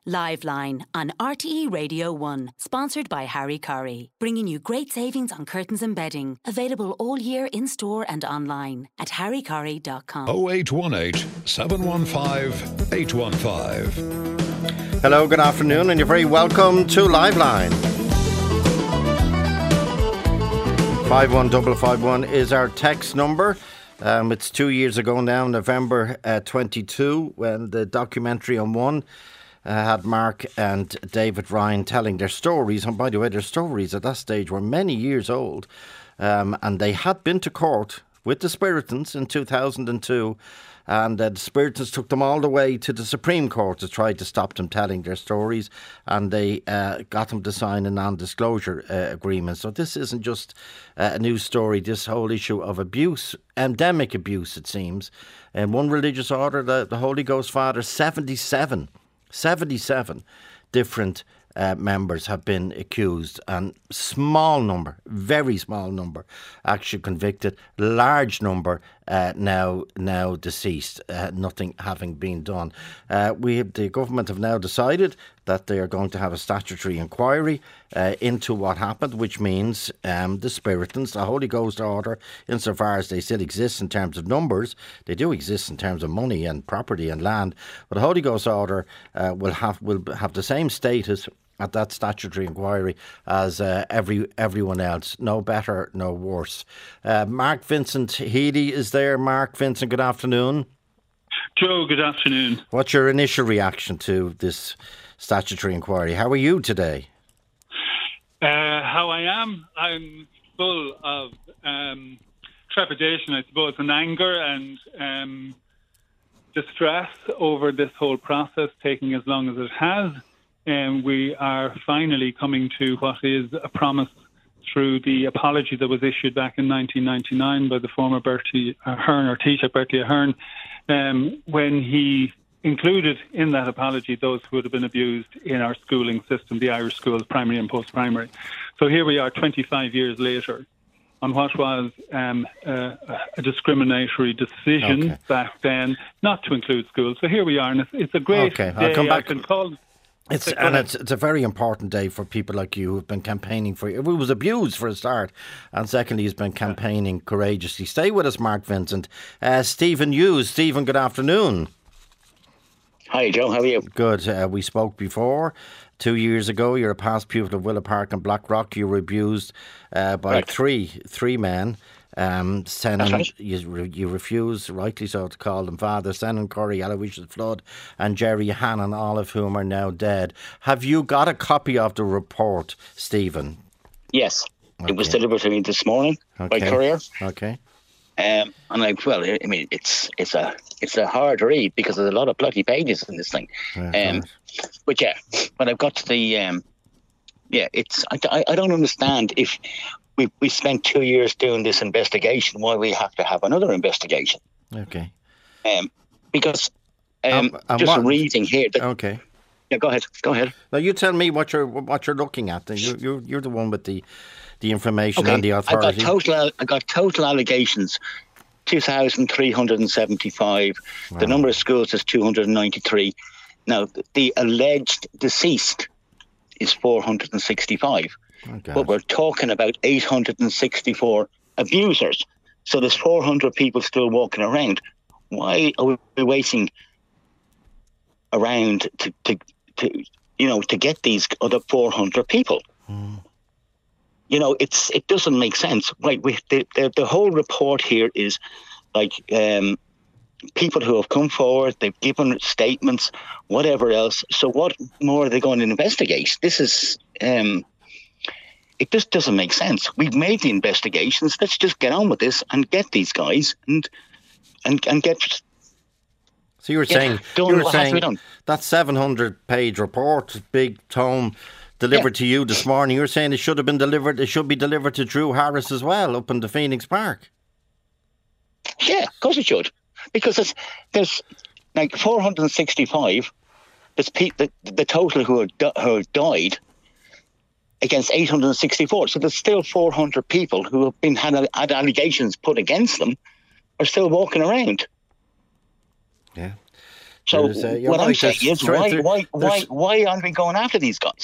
Liveline on RTE Radio 1, sponsored by Harry Curry, bringing you great savings on curtains and bedding, available all year in store and online at harrycurry.com. 0818 715 815. Hello, good afternoon, and you're very welcome to Liveline. 51551 is our text number. It's 2 years ago now, November 22, when the documentary on One had Mark and David Ryan telling their stories. And by the way, their stories at that stage were many years old. And they had been to court with the Spiritans in 2002. And the Spiritans took them all the way to the Supreme Court to try to stop them telling their stories. And they got them to sign a non-disclosure agreement. So this isn't just a news story. This whole issue of abuse, endemic abuse, it seems. In one religious order, the Holy Ghost Father, 77 different members have been accused, and small number, very small number, actually convicted. Large number now deceased. Nothing having been done. The government have now decided that they are going to have a statutory inquiry into what happened, which means the Spiritans, the Holy Ghost Order, insofar as they still exist in terms of numbers, they do exist in terms of money and property and land, but the Holy Ghost Order will have the same status at that statutory inquiry as everyone else. No better, no worse. Mark Vincent Healy is there. Mark Vincent, good afternoon. Joe, good afternoon. What's your initial reaction to this statutory inquiry? How are you today? How I am? I'm full of trepidation, I suppose, and anger and distress over this whole process taking as long as it has. And we are finally coming to what is a promise through the apology that was issued back in 1999 by the former Bertie Ahern, or Taoiseach Bertie Ahern, when he included in that apology those who would have been abused in our schooling system, the Irish schools, primary and post-primary. So here we are 25 years later on what was a discriminatory decision back then not to include schools. So here we are, and it's a great day. I'll come back. I've been called. It's a very important day for people like you who've been campaigning for it. Was abused for a start, and secondly, he's been campaigning courageously. Stay with us, Mark Vincent. Stephen Hughes. Stephen, good afternoon. Hi, Joe. How are you? Good. We spoke before. 2 years ago, you're a past pupil of Willow Park and Blackrock. You were abused by three men. Right. You refuse, rightly so, to call them father. Senan Curry, Aloysius Flood and Jerry Hannon, all of whom are now dead. Have you got a copy of the report, Stephen? Yes. Okay. It was delivered to me this morning by courier. Okay. And it's a hard read because there's a lot of bloody pages in this thing. But I've got to the I don't understand if we spent 2 years doing this investigation, why we have to have another investigation. Okay. Because reading here. Yeah, go ahead. Now you tell me what you're looking at. You're the one with the information and the authority. I got total allegations, 2,375. Wow. The number of schools is 293. Now the alleged deceased is 465. But we're talking about 864 abusers. So there's 400 people still walking around. Why are we waiting around to get these other 400 people? It doesn't make sense. Right? The whole report here is like people who have come forward, they've given statements, whatever else. So what more are they going to investigate? This is it just doesn't make sense. We've made the investigations. Let's just get on with this and get these guys and get. So you were saying that 700-page report, big tome, delivered to you this morning. You were saying it should have been delivered. It should be delivered to Drew Harris as well, up in the Phoenix Park. Yeah, of course it should, because there's like 465. There's the total who have died against 864. So there's still 400 people who have been had allegations put against them are still walking around. Yeah. So you're what I'm right, saying is, why aren't we going after these guys?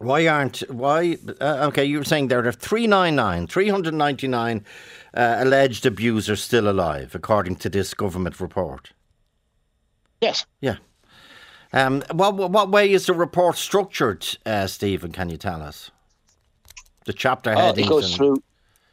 Okay, you were saying there are 399 alleged abusers still alive, according to this government report. Yes. Yeah. What way is the report structured, Stephen? Can you tell us? The chapter headings. It goes through.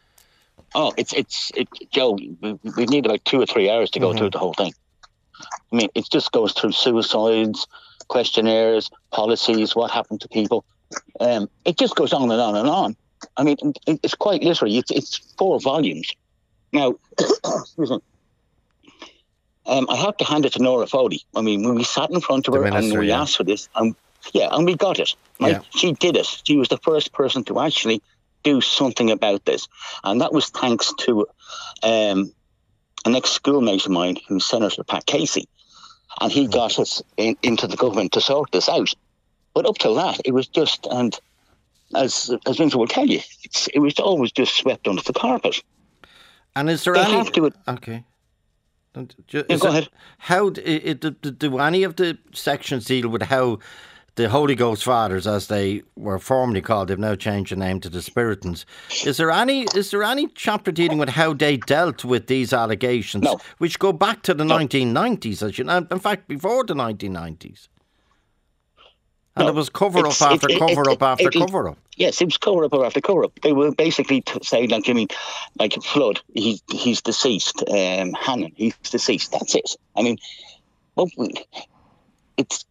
Joe. We need about 2 or 3 hours to go through the whole thing. I mean, it just goes through suicides, questionnaires, policies, what happened to people. It just goes on and on and on. I mean, it's quite literally. It's 4 volumes. Now, excuse me. I have to hand it to Nora Foley. I mean, when we sat in front of her and we asked for this, and we got it. Right? She did it. She was the first person to actually do something about this. And that was thanks to an ex-schoolmate of mine who's Senator Pat Casey. And he got us into the government to sort this out. But up till that, it was just, and as Vince will tell you, it was always just swept under the carpet. And is there Okay. Go ahead. How do any of the sections deal with how the Holy Ghost Fathers, as they were formerly called, they've now changed the name to the Spiritans? Is there any chapter dealing with how they dealt with these allegations, which go back to the 1990s, as you know, in fact, before the 1990s? And it was cover-up after cover-up after cover-up. Yes, it was cover-up after cover-up. They were basically saying, like Flood, he's deceased. Hannon, he's deceased. That's it. I mean, it's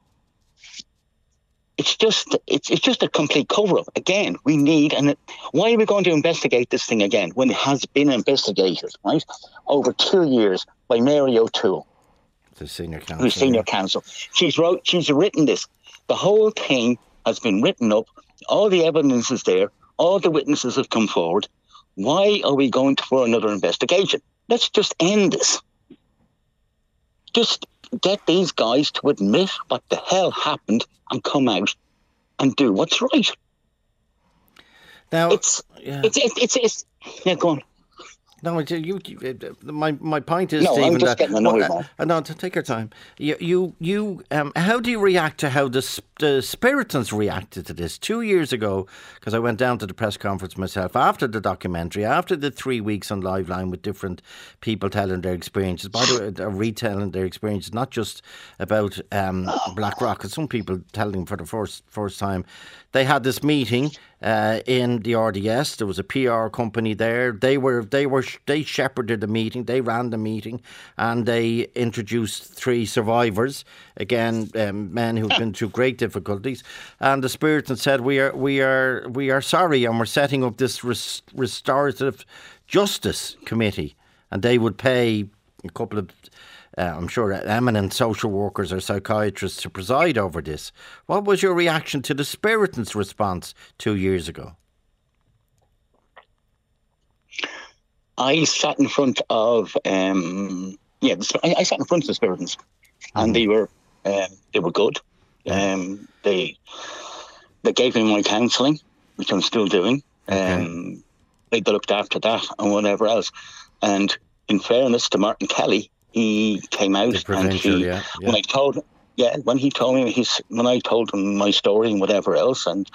just a complete cover-up. Again, we need, and why are we going to investigate this thing again when it has been investigated, right, over 2 years by Mary O'Toole, the senior counsel. Who's senior counsel. She's written this. The whole thing has been written up. All the evidence is there. All the witnesses have come forward. Why are we going for another investigation? Let's just end this. Just get these guys to admit what the hell happened and come out and do what's right. Now, go on. No, my point is, Stephen, I'm just getting annoyed. No, take your time. How do you react to how the Spiritans reacted to this 2 years ago? Because I went down to the press conference myself after the documentary, after the 3 weeks on Live Line with different people telling their experiences. By the way, retelling their experiences, not just about Blackrock. Some people telling for the first time. They had this meeting in the RDS. There was a PR company there. They shepherded the meeting. They ran the meeting, and they introduced 3 survivors. Again, men who've been through great difficulties. And the Spiritans said, "We are sorry, and we're setting up this restorative justice committee, and they would pay a couple of." I'm sure eminent social workers or psychiatrists to preside over this. What was your reaction to the Spiritans' response 2 years ago? I sat in front of I sat in front of the Spiritans, and they were good. They gave me my counselling, which I'm still doing. They looked after that and whatever else. And in fairness to Martin Kelly, he came out and when I told him my story and whatever else, and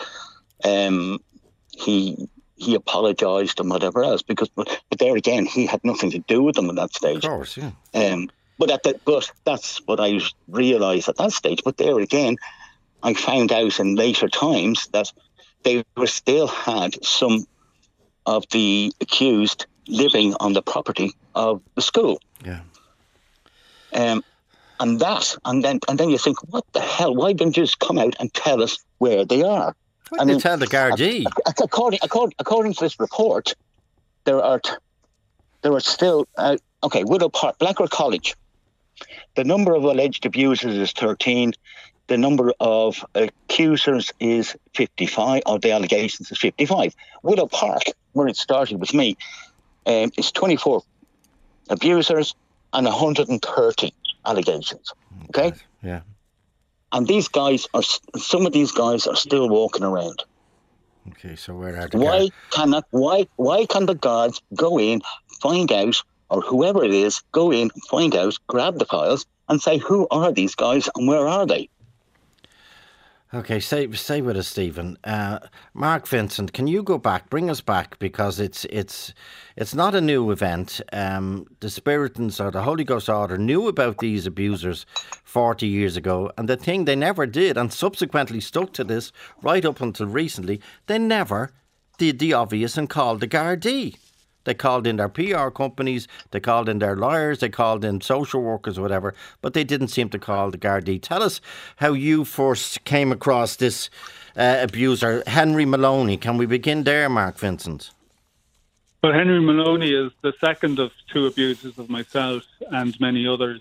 he apologised and whatever else, but there again, he had nothing to do with them at that stage. Of course, yeah. But that's what I realised at that stage. But there again, I found out in later times that they still had some of the accused living on the property of the school. Yeah. And then you think, what the hell? Why don't you just come out and tell us where they are? Why didn't tell the Gardaí? According to this report, there are still Widow Park, Blackrock College. The number of alleged abusers is 13. The number of accusers is 55, or the allegations is 55. Widow Park, where it started with me, is 24 abusers and 130 allegations. Okay? Yeah. And some of these guys are still walking around. Okay, so where are the why can the guards go in, find out, or whoever it is, go in, find out, grab the files, and say, who are these guys and where are they? Okay, stay with us, Stephen. Mark Vincent, can you go back, bring us back, because it's not a new event. The Spiritans or the Holy Ghost Order knew about these abusers 40 years ago, and the thing they never did, and subsequently stuck to this right up until recently, they never did the obvious and called the Gardaí. They called in their PR companies, they called in their lawyers, they called in social workers or whatever, but they didn't seem to call the Gardaí. Tell us how you first came across this abuser, Henry Maloney. Can we begin there, Mark Vincent? Well, Henry Maloney is the second of two abusers of myself and many others.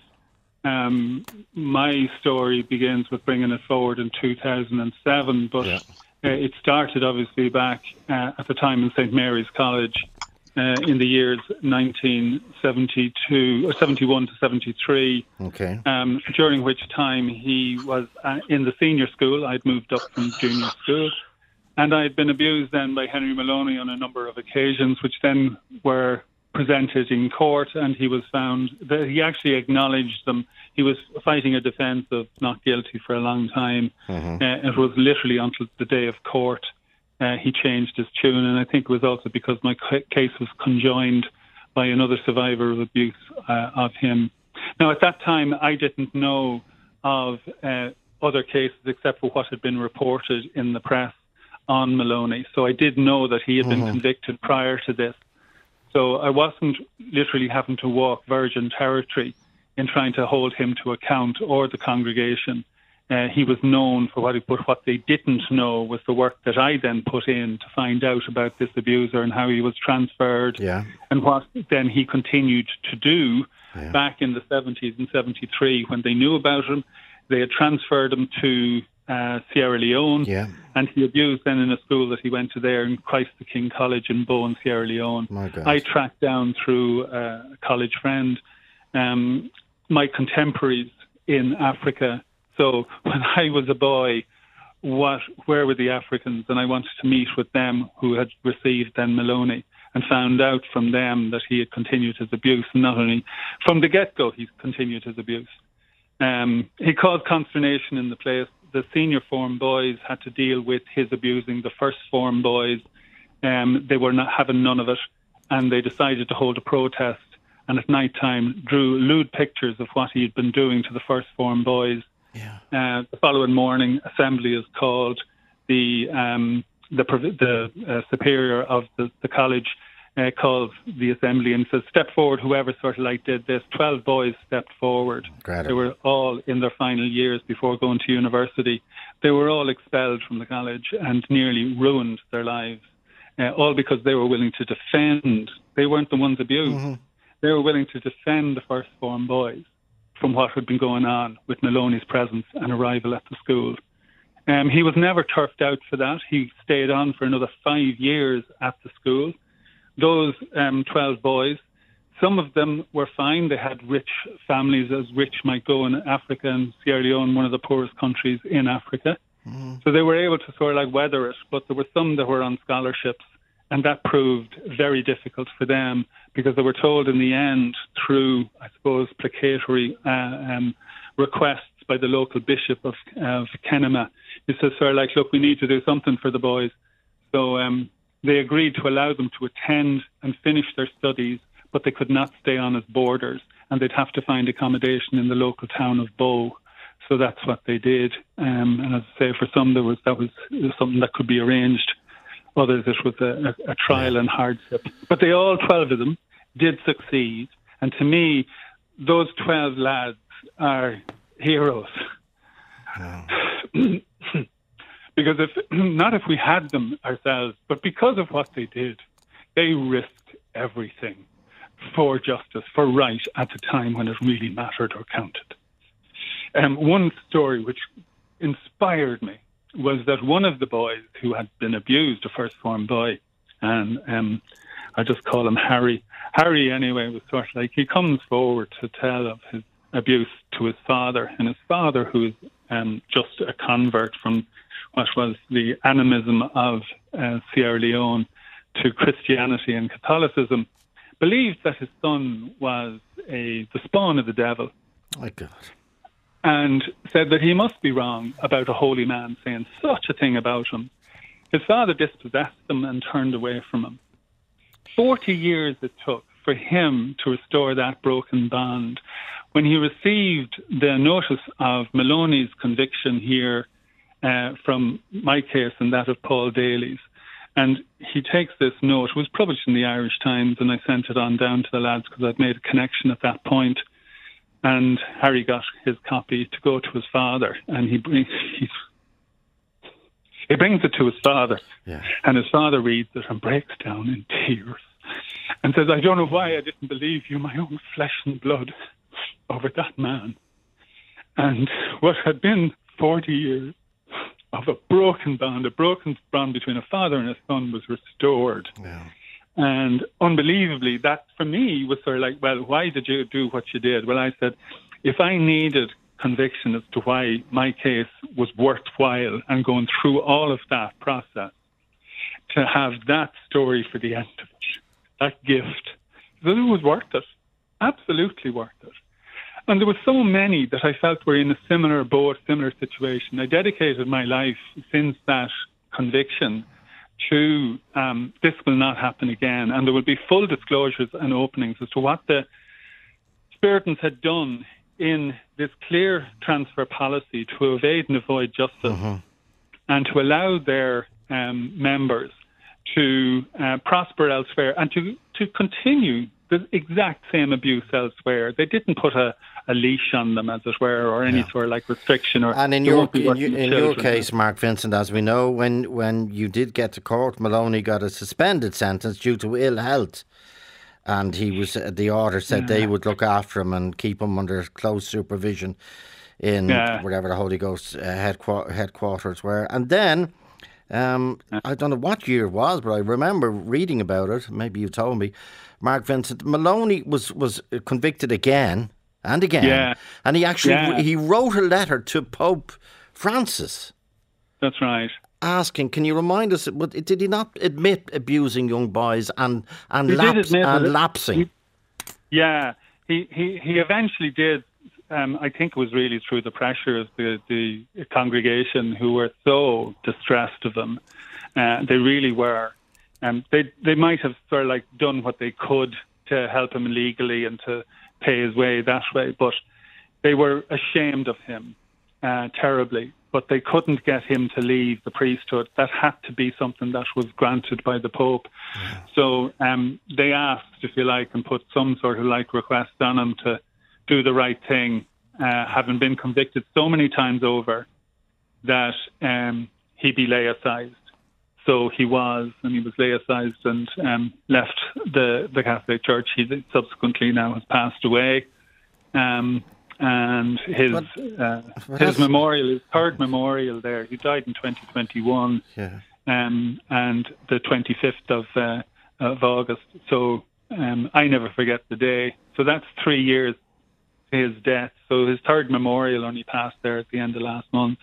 My story begins with bringing it forward in 2007, but it started obviously back at the time in St. Mary's College. In the years 1971 to 73, during which time he was in the senior school. I'd moved up from junior school, and I'd been abused then by Henry Maloney on a number of occasions, which then were presented in court, and he was found that he actually acknowledged them. He was fighting a defence of not guilty for a long time. It was literally until the day of court he changed his tune, and I think it was also because my case was conjoined by another survivor of abuse of him. Now, at that time, I didn't know of other cases except for what had been reported in the press on Maloney. So I did know that he had been convicted prior to this. So I wasn't literally having to walk virgin territory in trying to hold him to account or the congregation. He was known for what he put. What they didn't know was the work that I then put in to find out about this abuser and how he was transferred, and what then he continued to do back in the 70s and 73 when they knew about him. They had transferred him to Sierra Leone, and he abused then in a school that he went to there in Christ the King College in Bowen, Sierra Leone. I tracked down through a college friend my contemporaries in Africa. So when I was a boy, where were the Africans? And I wanted to meet with them who had received then Maloney, and found out from them that he had continued his abuse. And not only from the get-go, he's continued his abuse. He caused consternation in the place. The senior form boys had to deal with his abusing the first form boys. They were not having none of it, and they decided to hold a protest. And at night time, drew lewd pictures of what he had been doing to the first form boys. The following morning, assembly is called. The superior of the college calls the assembly and says, "Step forward, whoever sort of like did this." 12 boys stepped forward. They were all in their final years before going to university. They were all expelled from the college and nearly ruined their lives, all because they were willing to defend. They weren't the ones abused. They were willing to defend the first form boys from what had been going on with Maloney's presence and arrival at the school. He was never turfed out for that. He stayed on for another 5 years at the school. Those 12 boys, some of them were fine. They had rich families, as rich might go in Africa, and Sierra Leone, one of the poorest countries in Africa. So they were able to sort of like weather it, but there were some that were on scholarships, and that proved very difficult for them, because they were told in the end through, I suppose, placatory requests by the local bishop of Kenema. He says, "Sir, like, look, we need to do something for the boys." So they agreed to allow them to attend and finish their studies, but they could not stay on as boarders, and they'd have to find accommodation in the local town of Bow. So that's what they did. And as I say, for some, that was something that could be arranged. Others, it was a trial and hardship. But they all, 12 of them, did succeed. And to me, those 12 lads are heroes. Because if we had them ourselves, but because of what they did, they risked everything for justice, for right, at the time when it really mattered or counted. One story which inspired me was that one of the boys who had been abused, a first form boy, and I just call him Harry. Harry, anyway, was sort of like, he comes forward to tell of his abuse to his father, and his father, who is just a convert from what was the animism of Sierra Leone to Christianity and Catholicism, believed that his son was the spawn of the devil. My God. and said that he must be wrong about a holy man saying such a thing about him. His father dispossessed him and turned away from him. 40 years it took for him to restore that broken bond. When he received the notice of Maloney's conviction here from my case and that of Paul Daly's, and he takes this note, it was published in the Irish Times, and I sent it on down to the lads because I'd made a connection at that point. And Harry got his copy to go to his father, and he brings it to his father, and his father reads it and breaks down in tears and says, "I don't know why I didn't believe you, my own flesh and blood, over that man." And what had been 40 years of a broken bond between a father and a son was restored. Yeah. And unbelievably, that for me was sort of like, well, why did you do what you did? Well, I said, if I needed conviction as to why my case was worthwhile and going through all of that process, to have that story for the end of it, that gift, that it was worth it, absolutely worth it. And there were so many that I felt were in a similar boat, similar situation. I dedicated my life since that conviction to this will not happen again. And there will be full disclosures and openings as to what the Spiritans had done in this clear transfer policy to evade and avoid justice and to allow their members to prosper elsewhere and to continue the exact same abuse elsewhere. They didn't put a leash on them, as it were, or any sort of like restriction. And in your case, Mark Vincent, as we know, when you did get to court, Maloney got a suspended sentence due to ill health, and he was the order said they would look after him and keep him under close supervision in wherever the Holy Ghost headquarters were. And then I don't know what year it was, but I remember reading about it. Maybe you told me, Mark Vincent. Maloney was convicted again and again, and he actually he wrote a letter to Pope Francis. That's right. Asking, can you remind us? Did he not admit abusing young boys and lapsing? He eventually did. I think it was really through the pressure of the congregation, who were so distressed of him. They really were. They might have sort of like done what they could to help him legally and to pay his way that way, but they were ashamed of him terribly. But they couldn't get him to leave the priesthood. That had to be something that was granted by the Pope. Yeah. So they asked, if you like, and put some sort of like request on him to do the right thing, having been convicted so many times over that he be laicized. So he was laicized and left the Catholic Church. He subsequently now has passed away. And his memorial, his third memorial there, he died in 2021, and the 25th of August. So I never forget the day. So that's 3 years to his death. So his third memorial only passed there at the end of last month.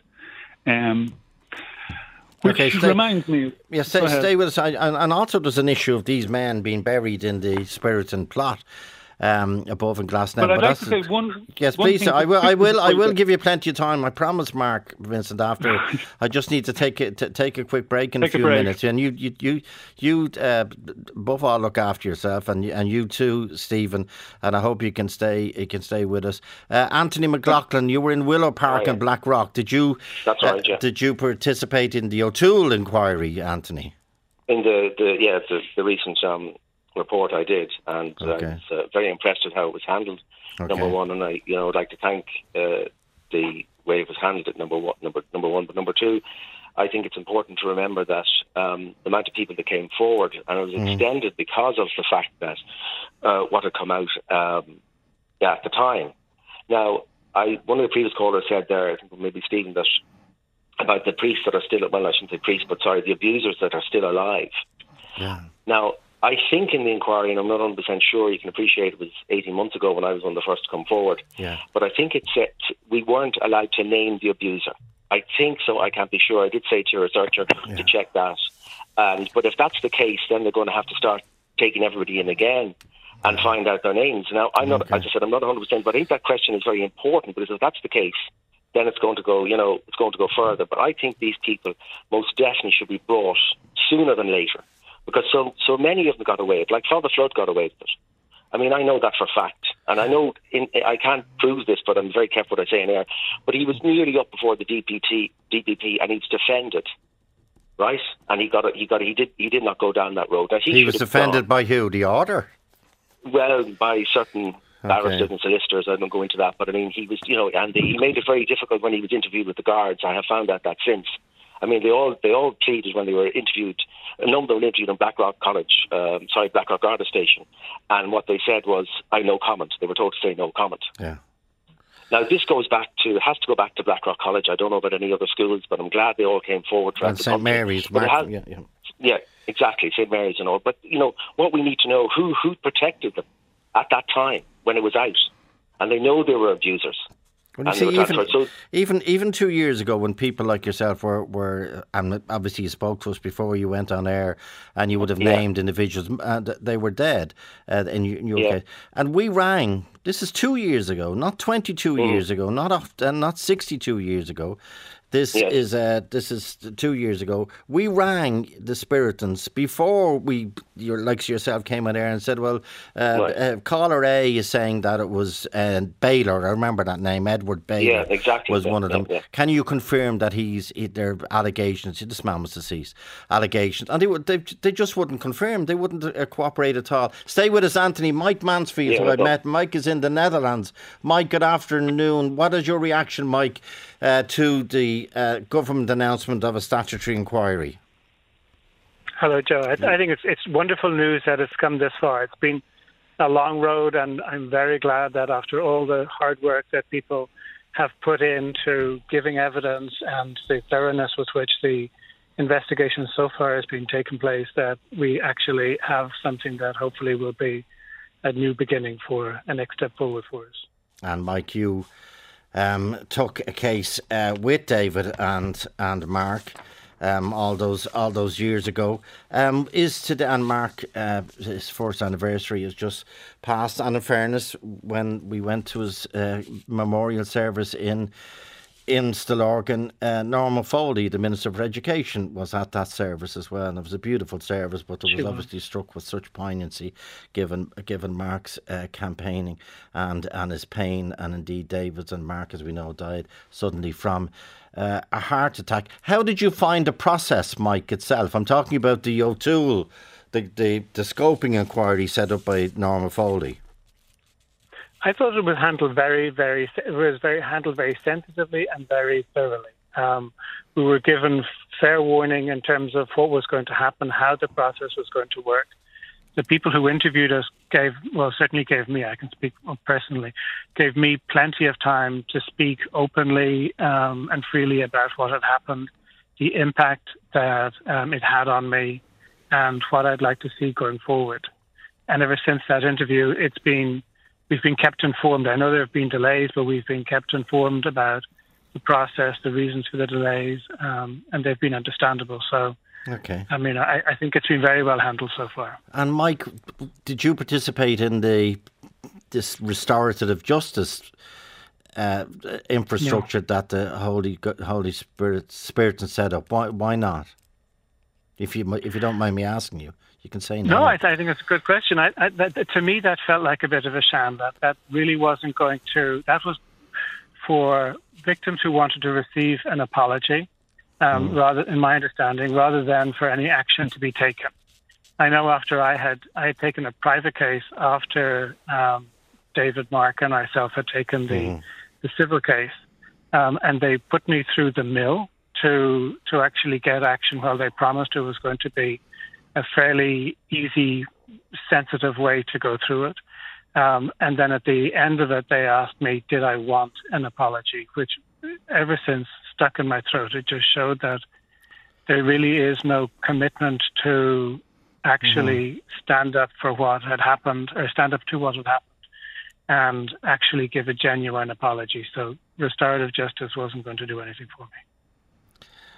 Which reminds me... Stay with us. And also there's an issue of these men being buried in the Spiritan plot above in Glasnevin. But I'd like to say one... Yes, please. I will give you plenty of time. I promise, Mark Vincent. After I just need to take a quick break in a few minutes. And you above all look after yourself, and you too, Stephen. And I hope you can stay with us. Anthony McLaughlin, you were in Willow Park in Blackrock. Did you? That's right. Yeah. Did you participate in the O'Toole inquiry, Anthony? In the recent report I did, and I was very impressed with how it was handled. Number one, and I would like to thank the way it was handled at number one. But number two, I think it's important to remember that the amount of people that came forward, and it was extended because of the fact that what had come out at the time. Now, one of the previous callers said there, I think maybe Stephen, that about the priests that are still, well, I shouldn't say priests, but sorry, the abusers that are still alive. Yeah. Now, I think in the inquiry, and I'm not 100% sure, you can appreciate it was 18 months ago when I was one of the first to come forward. Yeah. But I think it said we weren't allowed to name the abuser. I think so. I can't be sure. I did say to your researcher to check that. But if that's the case, then they're going to have to start taking everybody in again and find out their names. Now, I'm not. As I said, I'm not 100%, but I think that question is very important, because if that's the case, then it's going to go, it's going to go further. But I think these people most definitely should be brought sooner than later, because so many of them got away with it. Like Father Flood got away with it. I mean, I know that for a fact, and I know I can't prove this, but I'm very careful what I say in air. But he was nearly up before the DPP, and he's defended, right? And he did not go down that road. He was defended by who? The order? Well, by certain barristers and solicitors. I don't go into that, but I mean, he was, and he made it very difficult when he was interviewed with the guards. I have found out that since. I mean, they all pleaded when they were interviewed. A number of them were interviewed in Blackrock Garda Station, and what they said was, "I no comment." They were told to say no comment. Yeah. Now this has to go back to Blackrock College. I don't know about any other schools, but I'm glad they all came forward. And St Mary's, yeah, exactly, St Mary's and all. But what we need to know who protected them at that time when it was out, and they know there were abusers. Well, you see, even 2 years ago, when people like yourself were and obviously you spoke to us before you went on air, and you would have named individuals, and they were dead in your case. And we rang. This is 2 years ago, not 22 years ago, not 62 years ago. This is 2 years ago. We rang the Spiritans before yourself came on air and said, well, caller A is saying that it was Baylor. I remember that name, Edward Baylor. Yeah, exactly. Was one of them. Yeah. Can you confirm that their allegations? This man was deceased. Allegations, and they just wouldn't confirm. They wouldn't cooperate at all. Stay with us, Anthony. Mike Mansfield, who I met. Mike is in the Netherlands. Mike, good afternoon. What is your reaction, Mike, to the government announcement of a statutory inquiry? Hello, Joe. I think it's wonderful news that it's come this far. It's been a long road, and I'm very glad that after all the hard work that people have put into giving evidence and the thoroughness with which the investigation so far has been taking place, that we actually have something that hopefully will be a new beginning for a next step forward for us. And Mike, you took a case with David and Mark all those years ago. Is today, and Mark, his first anniversary has just passed. And in fairness, when we went to his memorial service in Stillorgan, Norma Foley, the Minister for Education, was at that service as well, and it was a beautiful service, but it was obviously struck with such poignancy given Mark's campaigning and his pain, and indeed David's, and Mark, as we know, died suddenly from a heart attack. How did you find the process, Mike, itself? I'm talking about the O'Toole, the scoping inquiry set up by Norma Foley. I thought it was handled very sensitively and very thoroughly. We were given fair warning in terms of what was going to happen, how the process was going to work. The people who interviewed us certainly gave me, I can speak personally, gave me plenty of time to speak openly and freely about what had happened, the impact that it had on me, and what I'd like to see going forward. And ever since that interview, we've been kept informed. I know there have been delays, but we've been kept informed about the process, the reasons for the delays, and they've been understandable. So, okay. I mean, I think it's been very well handled so far. And Mike, did you participate in this restorative justice infrastructure that the Holy Spirit set up? Why not? If you don't mind me asking you. You can say no. No, I think it's a good question. To me, that felt like a bit of a sham. That really wasn't going to. That was for victims who wanted to receive an apology, rather, in my understanding, rather than for any action to be taken. I know after I had taken a private case after David, Mark, and myself had taken the civil case, and they put me through the mill to actually get action. Well, they promised it was going to be a fairly easy, sensitive way to go through it. And then at the end of it, they asked me, did I want an apology, which ever since stuck in my throat. It just showed that there really is no commitment to actually stand up for what had happened, or stand up to what had happened, and actually give a genuine apology. So restorative justice wasn't going to do anything for me.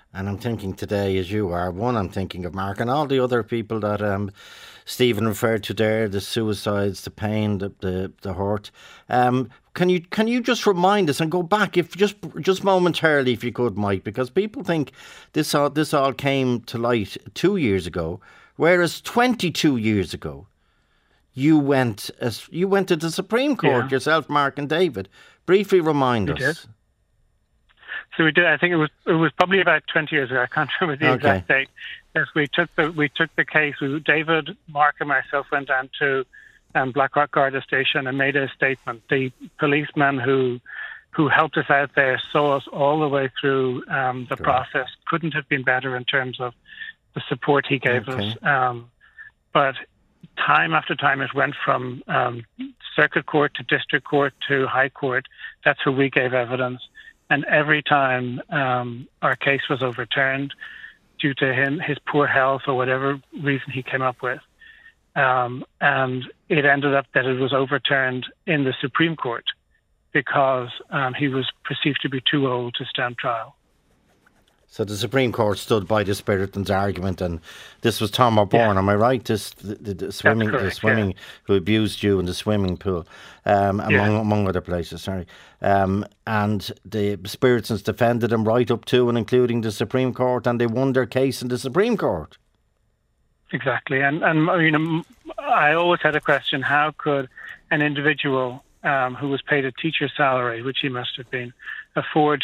And I'm thinking today, as you are, one, I'm thinking of Mark and all the other people that Stephen referred to there, the suicides, the pain, the hurt. Can you just remind us and go back, if just momentarily, if you could, Mike, because people think this all came to light 2 years ago, whereas 22 years ago you went to the Supreme Court yourself, Mark and David. Briefly remind us. Did. So we did. I think it was probably about 20 years ago. I can't remember the exact date. Yes, we took the case. David, Mark, and myself went down to Blackrock Garda Station and made a statement. The policeman who helped us out there saw us all the way through the process. Couldn't have been better in terms of the support he gave us. But time after time, it went from circuit court to district court to high court. That's where we gave evidence. And every time our case was overturned due to his poor health or whatever reason he came up with. And it ended up that it was overturned in the Supreme Court because he was perceived to be too old to stand trial. So the Supreme Court stood by the Spiritans' argument, and this was Tom O'Byrne, am I right? The swimming who abused you in the swimming pool, among other places. Sorry, and the Spiritans defended him right up to and including the Supreme Court, and they won their case in the Supreme Court. Exactly, and you know, I always had a question: how could an individual who was paid a teacher's salary, which he must have been, afforded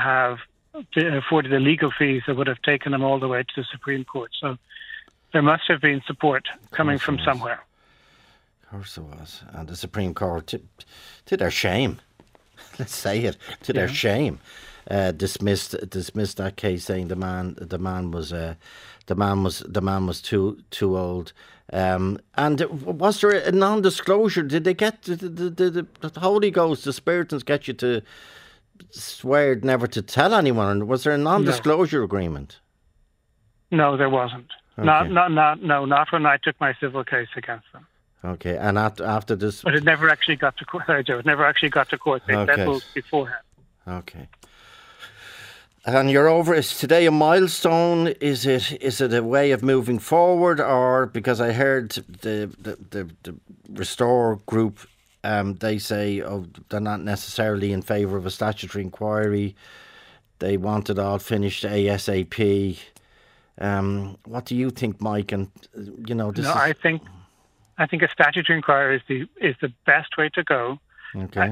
the legal fees that would have taken them all the way to the Supreme Court? So there must have been support coming from somewhere. Of course there was. And the Supreme Court, to their shame, let's say it, to their shame, dismissed that case, saying the man was too old. And was there a non-disclosure? Did they get the Holy Ghost, the Spiritans, get you to swear never to tell anyone? Was there a non-disclosure agreement? No, there wasn't. Okay. Not when I took my civil case against them. Okay, and after this, but it never actually got to court. Sorry, Joe, it never actually got to court. They settled beforehand. Okay. And you're over. Is today a milestone? Is it a way of moving forward, or because I heard the Restore group, they say they're not necessarily in favour of a statutory inquiry. They want it all finished ASAP. What do you think, Mike? And you know, I think a statutory inquiry is the best way to go. Okay.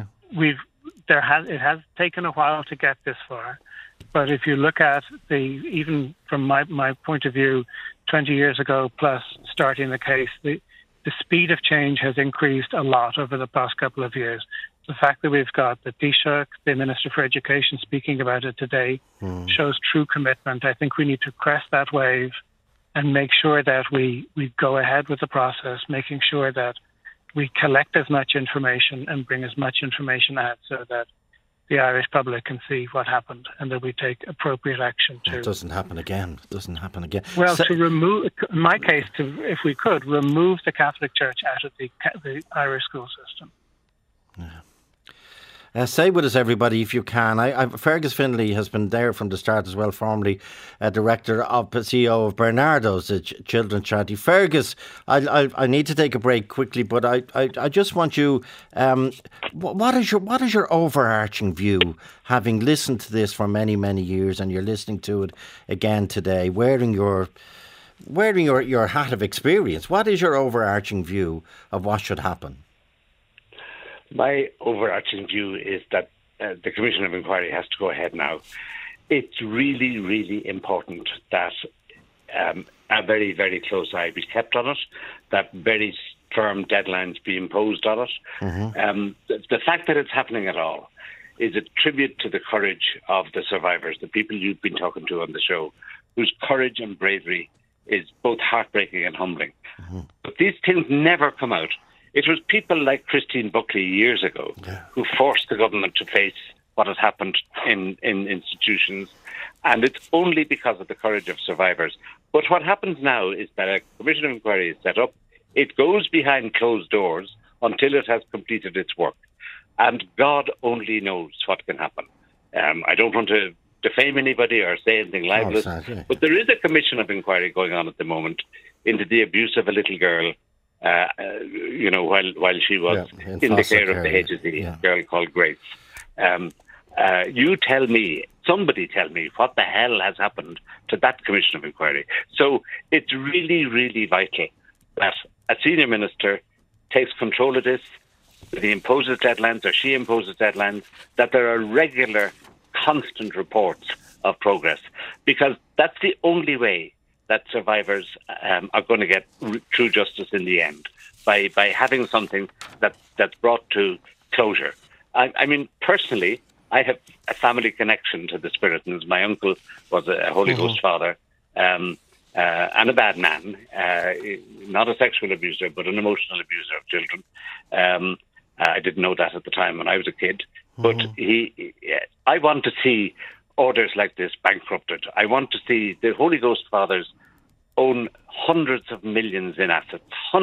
It has taken a while to get this far. But if you look at even from my point of view, 20 years ago plus starting the case, the speed of change has increased a lot over the past couple of years. The fact that we've got the Taoiseach, the Minister for Education, speaking about it today shows true commitment. I think we need to crest that wave and make sure that we go ahead with the process, making sure that we collect as much information and bring as much information out so that the Irish public can see what happened and that we take appropriate action to... It doesn't happen again. Well, to remove, in my case, if we could, remove the Catholic Church out of the Irish school system. Yeah. Say with us, everybody, if you can. Fergus Finlay has been there from the start as well, formerly director of CEO of Bernardo's, the children's charity. Fergus, I need to take a break quickly, but I just want you. What is your overarching view, having listened to this for many, many years, and you're listening to it again today, wearing your hat of experience? What is your overarching view of what should happen? My overarching view is that the Commission of Inquiry has to go ahead now. It's really, really important that a very, very close eye be kept on it, that very firm deadlines be imposed on it. Mm-hmm. The fact that it's happening at all is a tribute to the courage of the survivors, the people you've been talking to on the show, whose courage and bravery is both heartbreaking and humbling. Mm-hmm. But these things never come out. It was people like Christine Buckley years ago who forced the government to face what has happened in institutions, and it's only because of the courage of survivors. But what happens now is that a commission of inquiry is set up. It goes behind closed doors until it has completed its work, and God only knows what can happen. I don't want to defame anybody or say anything libelous. But there is a commission of inquiry going on at the moment into the abuse of a little girl, while she was in the care of the HSE, a girl called Grace. Somebody tell me what the hell has happened to that commission of inquiry. So it's really, really vital that a senior minister takes control of this, that he imposes deadlines or she imposes deadlines, that there are regular, constant reports of progress, because that's the only way that survivors are going to get true justice in the end, by having something that's brought to closure. I mean, personally, I have a family connection to the Spiritons. My uncle was a Holy Ghost father and a bad man, not a sexual abuser, but an emotional abuser of children. I didn't know that at the time when I was a kid. But I want to see orders like this bankrupted. I want to see the Holy Ghost fathers own hundreds of millions in assets.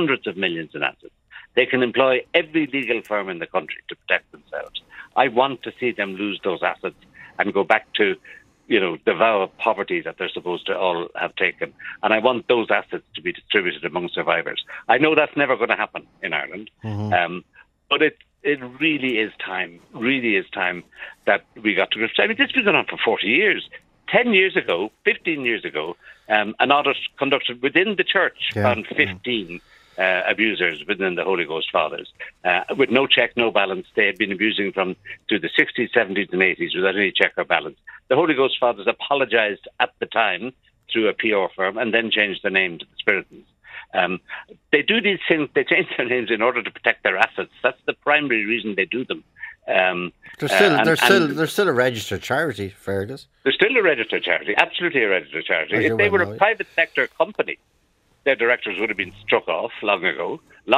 They can employ every legal firm in the country to protect themselves. I want to see them lose those assets and go back to, the vow of poverty that they're supposed to all have taken. And I want those assets to be distributed among survivors. I know that's never going to happen in Ireland, but it really is time that we got to grips. I mean, this has been going on for 40 years. 10 years ago, 15 years ago, an audit conducted within the church found 15 abusers within the Holy Ghost Fathers. With no check, no balance. They had been abusing through the 60s, 70s and 80s without any check or balance. The Holy Ghost Fathers apologised at the time through a PR firm and then changed their name to the Spiritons. They do these things, they change their names in order to protect their assets. That's the primary reason they do them. They're still a registered charity, Fergus. They're still a registered charity, absolutely a registered charity. If they were a private sector company, their directors would have been struck off long ago.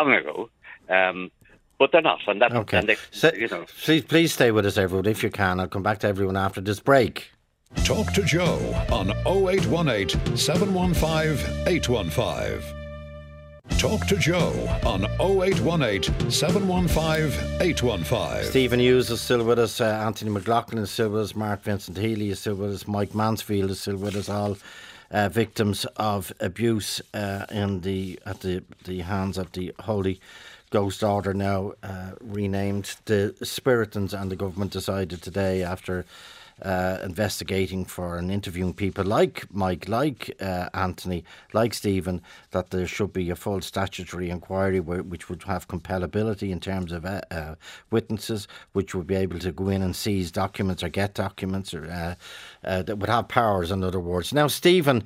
But they're not, and that's okay. And please stay with us, everyone, if you can. I'll come back to everyone after this break. Talk to Joe on 0818 715 815. Talk to Joe on 0818 715 815. Stephen Hughes is still with us, Anthony McLaughlin is still with us, Mark Vincent Healy is still with us, Mike Mansfield is still with us, all victims of abuse at the hands of the Holy Ghost Order, now renamed the Spiritons, and the government decided today, after investigating for and interviewing people like Mike, like Anthony, like Stephen, that there should be a full statutory inquiry which would have compellability in terms of witnesses, which would be able to go in and seize documents or get documents, or that would have powers, in other words. Now, Stephen,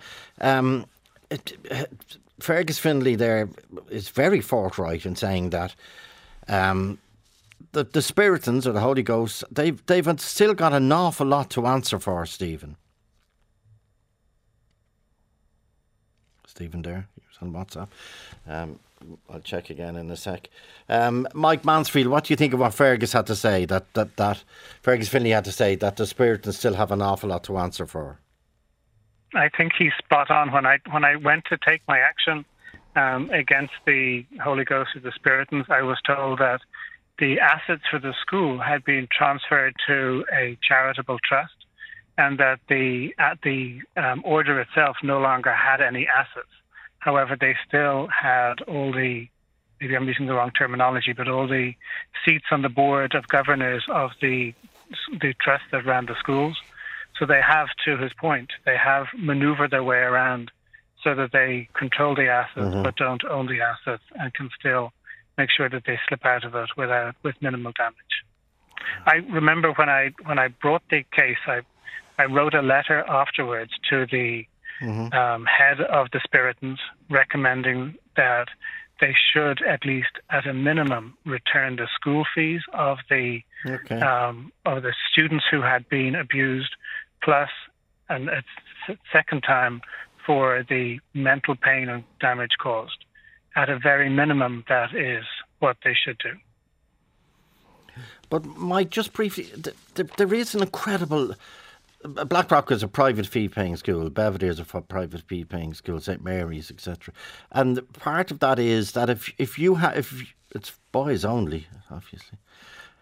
Fergus Finlay there is very forthright in saying that the Spiritons, or the Holy Ghost, they've still got an awful lot to answer for, Stephen. Stephen there, he was on WhatsApp. I'll check again in a sec. Mike Mansfield, what do you think of what Fergus had to say, that Fergus Finlay had to say, that the Spiritons still have an awful lot to answer for? I think he's spot on. When I went to take my action against the Holy Ghost or the Spiritons, I was told that the assets for the school had been transferred to a charitable trust, and that the order itself no longer had any assets. However, they still had all the, maybe I'm using the wrong terminology, but all the seats on the board of governors of the trust that ran the schools. So they have, to his point, they have manoeuvred their way around so that they control the assets but don't own the assets, and can still make sure that they slip out of it with minimal damage. I remember when I brought the case, I wrote a letter afterwards to the head of the Spiritons, recommending that they should, at least at a minimum, return the school fees of the students who had been abused, plus a second time for the mental pain and damage caused. At a very minimum, that is what they should do. But Mike, just briefly, there is an incredible... Blackrock is a private fee-paying school, Belvedere is a private fee-paying school, St Mary's, etc. And part of that is that if it's boys only, obviously.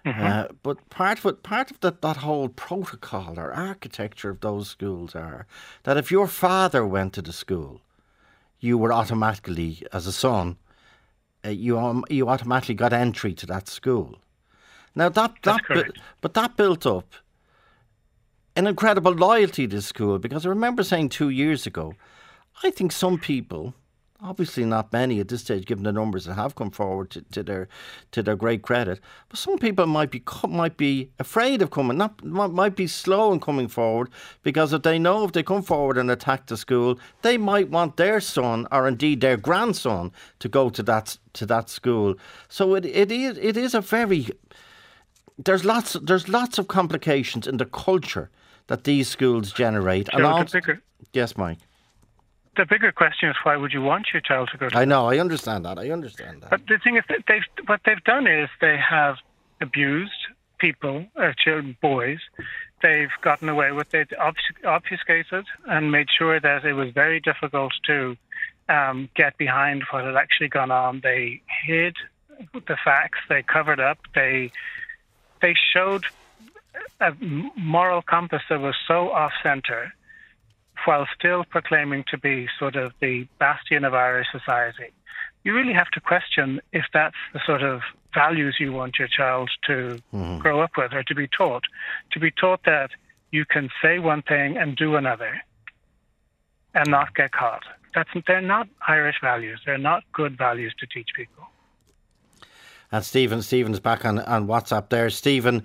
But part of that whole protocol or architecture of those schools are that if your father went to the school, you were automatically, as a son, you automatically got entry to that school. Now that built up an incredible loyalty to the school, because I remember saying 2 years ago, I think some people, obviously not many at this stage, given the numbers that have come forward to their great credit, but some people might be afraid of coming, might be slow in coming forward, because if they come forward and attack the school, they might want their son or indeed their grandson to go to that school. So it is a very, there's lots of complications in the culture that these schools generate. Yes, Mike. The bigger question is, why would you want your child to go to I know, I understand that. But the thing is, what they've done is they have abused people, children, boys. They've gotten away with it, obfuscated, and made sure that it was very difficult to get behind what had actually gone on. They hid the facts. They covered up. They showed a moral compass that was so off-centre, while still proclaiming to be sort of the bastion of Irish society. You really have to question if that's the sort of values you want your child to grow up with, or to be taught. To be taught that you can say one thing and do another and not get caught. They're not Irish values. They're not good values to teach people. And Stephen's back on WhatsApp there. Stephen,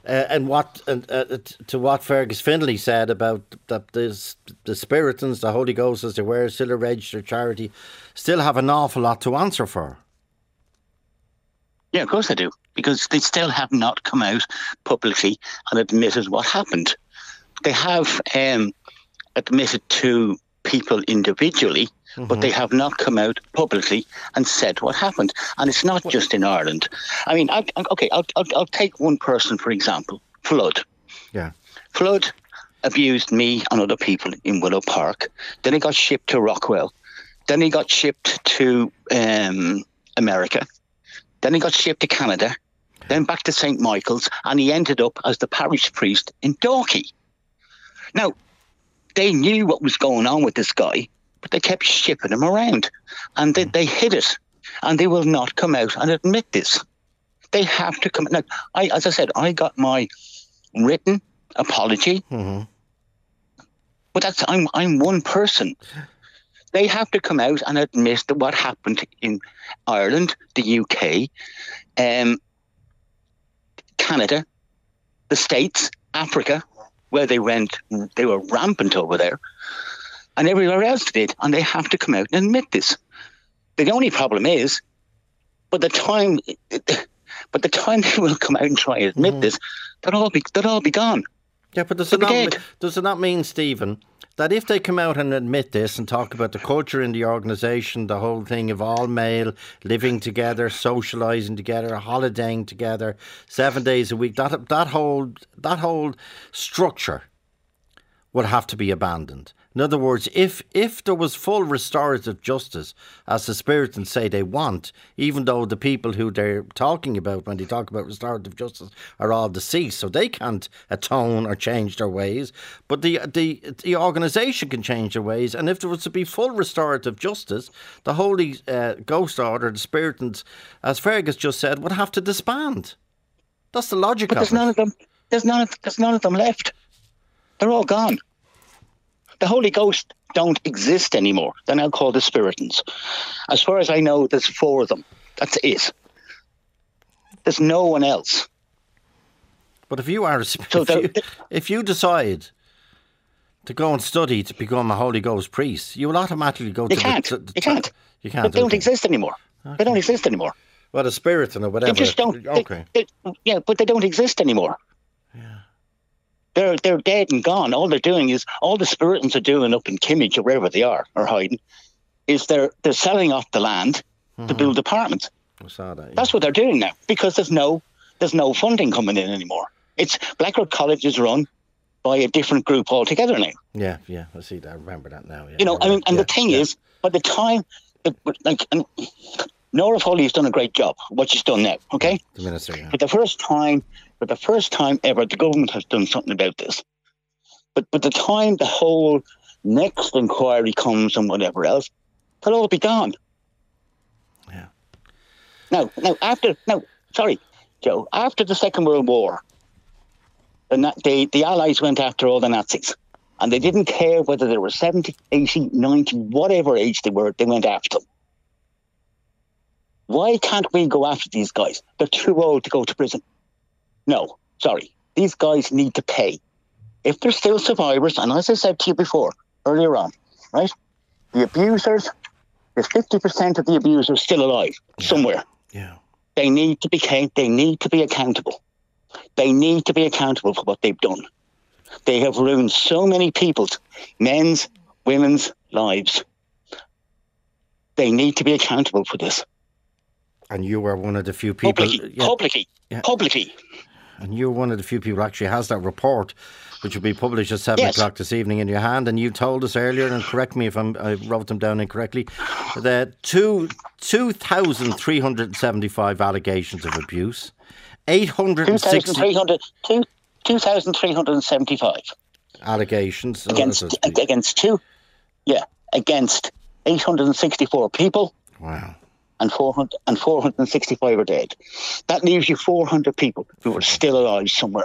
to what Fergus Findlay said about the Spiritans, the Holy Ghost as they were, still a registered charity, still have an awful lot to answer for. Yeah, of course they do, because they still have not come out publicly and admitted what happened. They have admitted to people individually, but they have not come out publicly and said what happened. And it's not just in Ireland. I mean, I'll take one person, for example, Flood. Yeah. Flood abused me and other people in Willow Park. Then he got shipped to Rockwell. Then he got shipped to America. Then he got shipped to Canada. Then back to St. Michael's. And he ended up as the parish priest in Dalkey. Now, they knew what was going on with this guy, but they kept shipping him around, and they hid it, and they will not come out and admit this. They have to come. Now, as I said, I got my written apology, but I'm one person. They have to come out and admit that what happened in Ireland, the UK, Canada, the States, Africa, where they were rampant over there, and everywhere else did, and they have to come out and admit this. The only problem is, by the time they will come out and try and admit this, they'll all be gone. Yeah, but does it not mean, Stephen, that if they come out and admit this and talk about the culture in the organisation, the whole thing of all male, living together, socialising together, holidaying together, 7 days a week, that whole structure would have to be abandoned? In other words, if there was full restorative justice, as the Spiritans say they want, even though the people who they're talking about when they talk about restorative justice are all deceased, so they can't atone or change their ways, but the organisation can change their ways, and if there was to be full restorative justice, the Holy Ghost Order, the Spiritans, as Fergus just said, would have to disband. That's the logic of it. There's none of them. There's none of them left. They're all gone. The Holy Ghost don't exist anymore. They're now called the Spiritans. As far as I know, there's 4 of them. That's it. There's no one else. But if you are if you decide to go and study to become a Holy Ghost priest, you will automatically go to... You can't. You can't. They don't exist anymore. Okay. They don't exist anymore. Well, the Spiritan or whatever. They just don't. Okay. But they don't exist anymore. Yeah. They're dead and gone. All they're doing is, all the Spiritans are doing up in Kimmage or wherever they are, or hiding, is they're selling off the land to build apartments. I saw that. Yeah. That's what they're doing now, because there's no funding coming in anymore. It's Blackrock College is run by a different group altogether now. Yeah, I see that. I remember that now. Yeah. You know, I mean, and the thing is, by the time, Nora Foley's done a great job, what she's done now, okay? The minister, yeah. For the first time ever, the government has done something about this. But by the time the whole next inquiry comes and whatever else, they'll all be gone. Yeah. Joe, after the Second World War, the Allies went after all the Nazis. And they didn't care whether they were 70, 80, 90, whatever age they were, they went after them. Why can't we go after these guys? They're too old to go to prison. No, sorry. These guys need to pay. If they're still survivors, and as I said to you before, earlier on, right? The abusers, there's 50% of the abusers still alive somewhere. Yeah. They need to be accountable. They need to be accountable for what they've done. They have ruined so many people's, men's, women's lives. They need to be accountable for this. And you were one of the few people... Publicly. And you're one of the few people who actually has that report, which will be published at 7 o'clock this evening in your hand. And you told us earlier, and correct me if I wrote them down incorrectly, that 2,375 allegations of abuse, 2,375 allegations against 864 people. Wow. And 465 are dead. That leaves you 400 people who are still alive somewhere.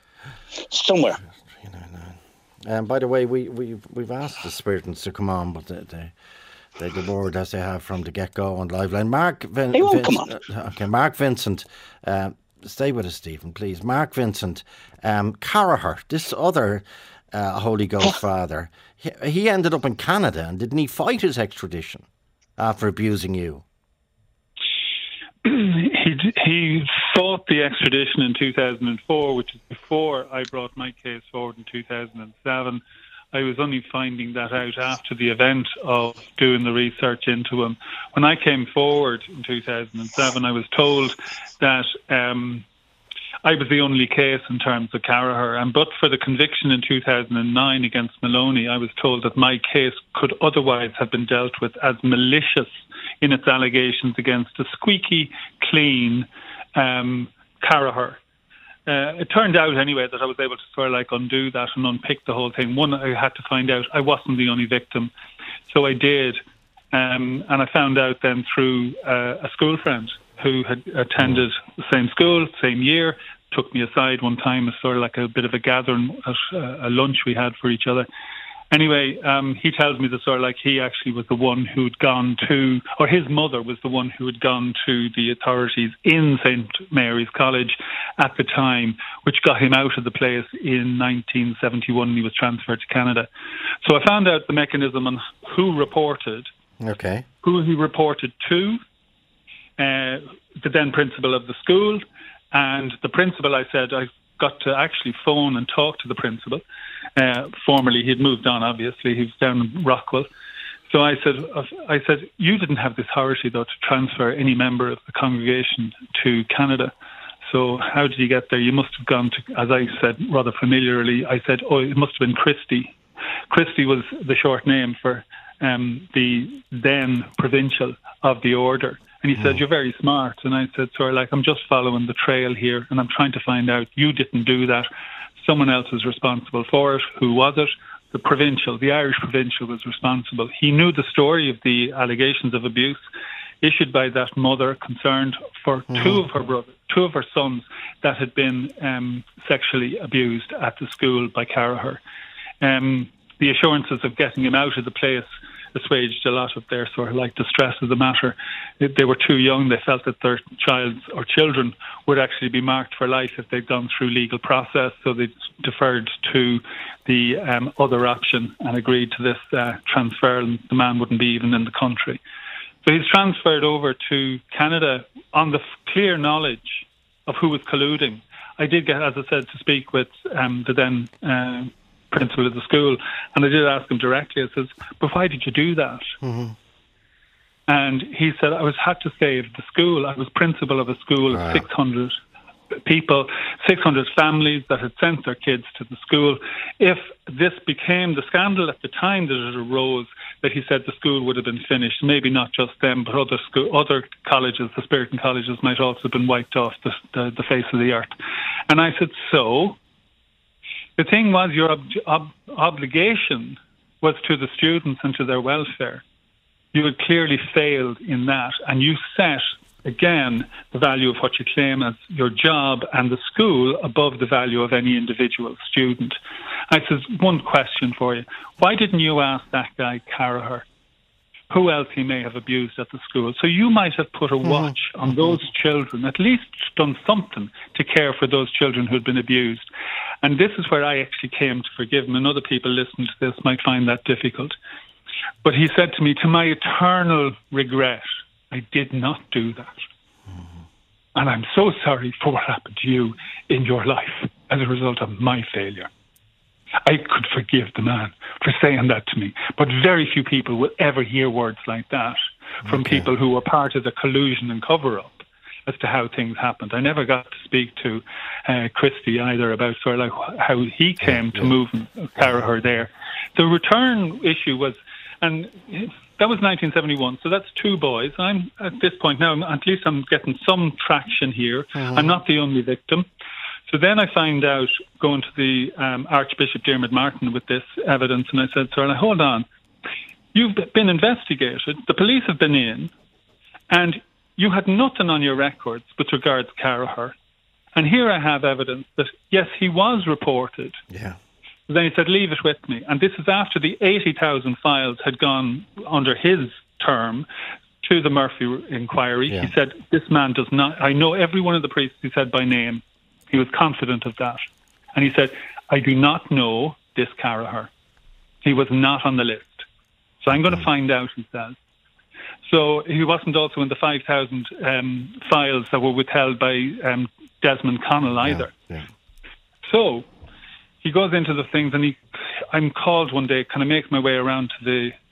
And by the way, we've asked the Spiritans to come on, but the word as they have from the get-go on Liveline. Mark Vincent, stay with us, Stephen, please. Mark Vincent, Carraher, this other Holy Ghost father, he ended up in Canada, and didn't he fight his extradition after abusing you? He fought the extradition in 2004, which is before I brought my case forward in 2007. I was only finding that out after the event of doing the research into him. When I came forward in 2007, I was told that I was the only case in terms of Carraher, but for the conviction in 2009 against Maloney, I was told that my case could otherwise have been dealt with as malicious in its allegations against a squeaky clean Carraher. It turned out anyway that I was able to sort of undo that and unpick the whole thing. One, I had to find out I wasn't the only victim, so I did, and I found out then through a school friend who had attended the same school, same year, took me aside one time as sort of like a bit of a gathering at a lunch we had for each other. Anyway, he tells me that sort of like he actually was the one who'd gone to, or his mother was the one who had gone to the authorities in St. Mary's College at the time, which got him out of the place in 1971 when he was transferred to Canada. So I found out the mechanism on who reported, who he reported to, the then principal of the school, and the principal, I said, I got to actually phone and talk to the principal. Formerly, he'd moved on, obviously. He was down in Rockwell. So I said, you didn't have this authority, though, to transfer any member of the congregation to Canada. So how did you get there? You must have gone to, as I said rather familiarly, I said, it must have been Christie. Christie was the short name for the then provincial of the order. And he said, you're very smart. And I said, I'm just following the trail here, and I'm trying to find out you didn't do that. Someone else was responsible for it. Who was it? The Irish provincial was responsible. He knew the story of the allegations of abuse issued by that mother concerned for two of her sons that had been sexually abused at the school by Carraher. The assurances of getting him out of the place assuaged a lot of their sort of distress of the matter. They were too young. They felt that their children would actually be marked for life if they'd gone through legal process, so they deferred to the other option and agreed to this transfer, and the man wouldn't be even in the country. So he's transferred over to Canada on the clear knowledge of who was colluding. I did get, as I said, to speak with the then principal of the school, and I did ask him directly. I says, but why did you do that? And he said, I had to save the school. I was principal of a school of 600 people, 600 families that had sent their kids to the school. If this became the scandal at the time that it arose, that he said the school would have been finished. Maybe not just them, but other colleges, the Spiritan colleges, might also have been wiped off the face of the earth. And I said, so? The thing was, your obligation was to the students and to their welfare. You had clearly failed in that, and you set, again, the value of what you claim as your job and the school above the value of any individual student. I said, one question for you. Why didn't you ask that guy, Carraher, who else he may have abused at the school? So you might have put a watch on those children, at least done something to care for those children who had been abused. And this is where I actually came to forgive him, and other people listening to this might find that difficult. But he said to me, to my eternal regret, I did not do that. And I'm so sorry for what happened to you in your life as a result of my failure. I could forgive the man for saying that to me, but very few people will ever hear words like that from people who were part of the collusion and cover-up as to how things happened. I never got to speak to Christie either about sort of like how he came to move Carraher there. The return issue was, and that was 1971, so that's two boys. I'm at this point now, at least I'm getting some traction here. I'm not the only victim. So then I find out, going to the Archbishop Dermot Martin with this evidence, and I said, sir, hold on. You've been investigated, the police have been in, and you had nothing on your records with regards to Carraher. And here I have evidence that, yes, he was reported. Yeah. Then he said, leave it with me. And this is after the 80,000 files had gone under his term to the Murphy inquiry. Yeah. He said, this man does not, I know every one of the priests, he said by name. He was confident of that. And he said, I do not know this Carraher. He was not on the list. So I'm going to find out, he says. So he wasn't also in the 5,000 files that were withheld by Desmond Connell either. Yeah. So he goes into the things, and I'm called one day, can I make my way around to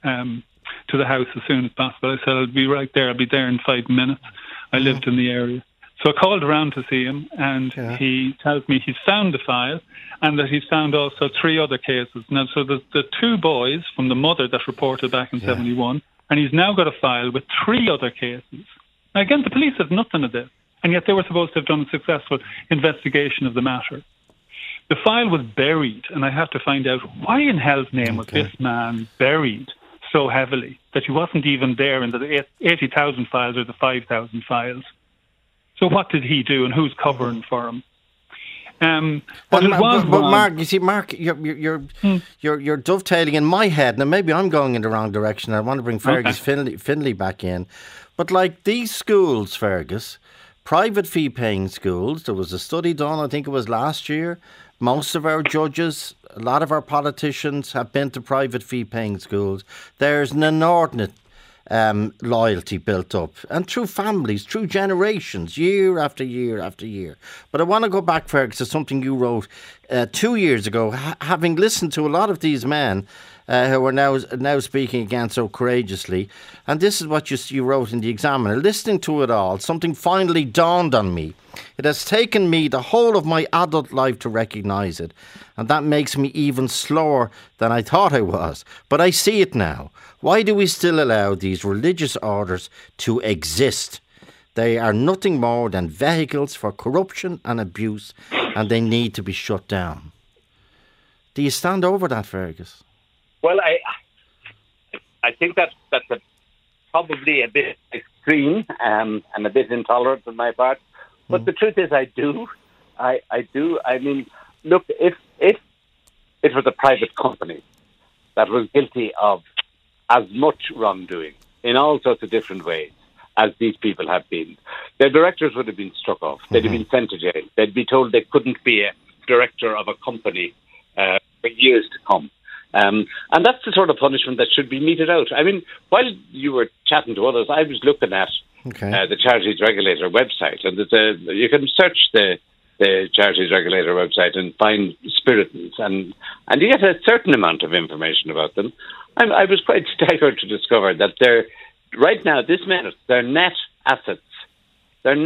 the house as soon as possible? I said, I'll be right there. I'll be there in 5 minutes. I lived in the area. So I called around to see him, and he tells me he's found the file and that he's found also 3 other cases. Now, so the 2 boys from the mother that reported back in 71, and he's now got a file with 3 other cases. Now, again, the police have nothing of this, and yet they were supposed to have done a successful investigation of the matter. The file was buried, and I have to find out why in hell's name was this man buried so heavily that he wasn't even there in the 80,000 files or the 5,000 files. So what did he do, and who's covering for him? But Mark, you see, Mark, you're dovetailing in my head. Now, maybe I'm going in the wrong direction. I want to bring Fergus Finlay back in. But like these schools, Fergus, private fee-paying schools, there was a study done, I think it was last year. Most of our judges, a lot of our politicians have been to private fee-paying schools. There's an inordinate loyalty built up, and through families, through generations, year after year after year. But I want to go back, Fergus, to something you wrote 2 years ago, having listened to a lot of these men who are now speaking again so courageously. And this is what you wrote in the Examiner. Listening to it all, something finally dawned on me. It has taken me the whole of my adult life to recognise it, and that makes me even slower than I thought I was. But I see it now. Why do we still allow these religious orders to exist? They are nothing more than vehicles for corruption and abuse, and they need to be shut down. Do you stand over that, Fergus? Well, I think that's probably a bit extreme and a bit intolerant on my part. But the truth is, I do. I do. I mean, look, if it was a private company that was guilty of as much wrongdoing in all sorts of different ways as these people have been, their directors would have been struck off. They'd have been sent to jail. They'd be told they couldn't be a director of a company for years to come. And that's the sort of punishment that should be meted out. I mean, while you were chatting to others, I was looking at the Charities Regulator website, and you can search the Charities Regulator website and find Spiritans, and you get a certain amount of information about them. I was quite staggered to discover that right now, this minute, their net assets are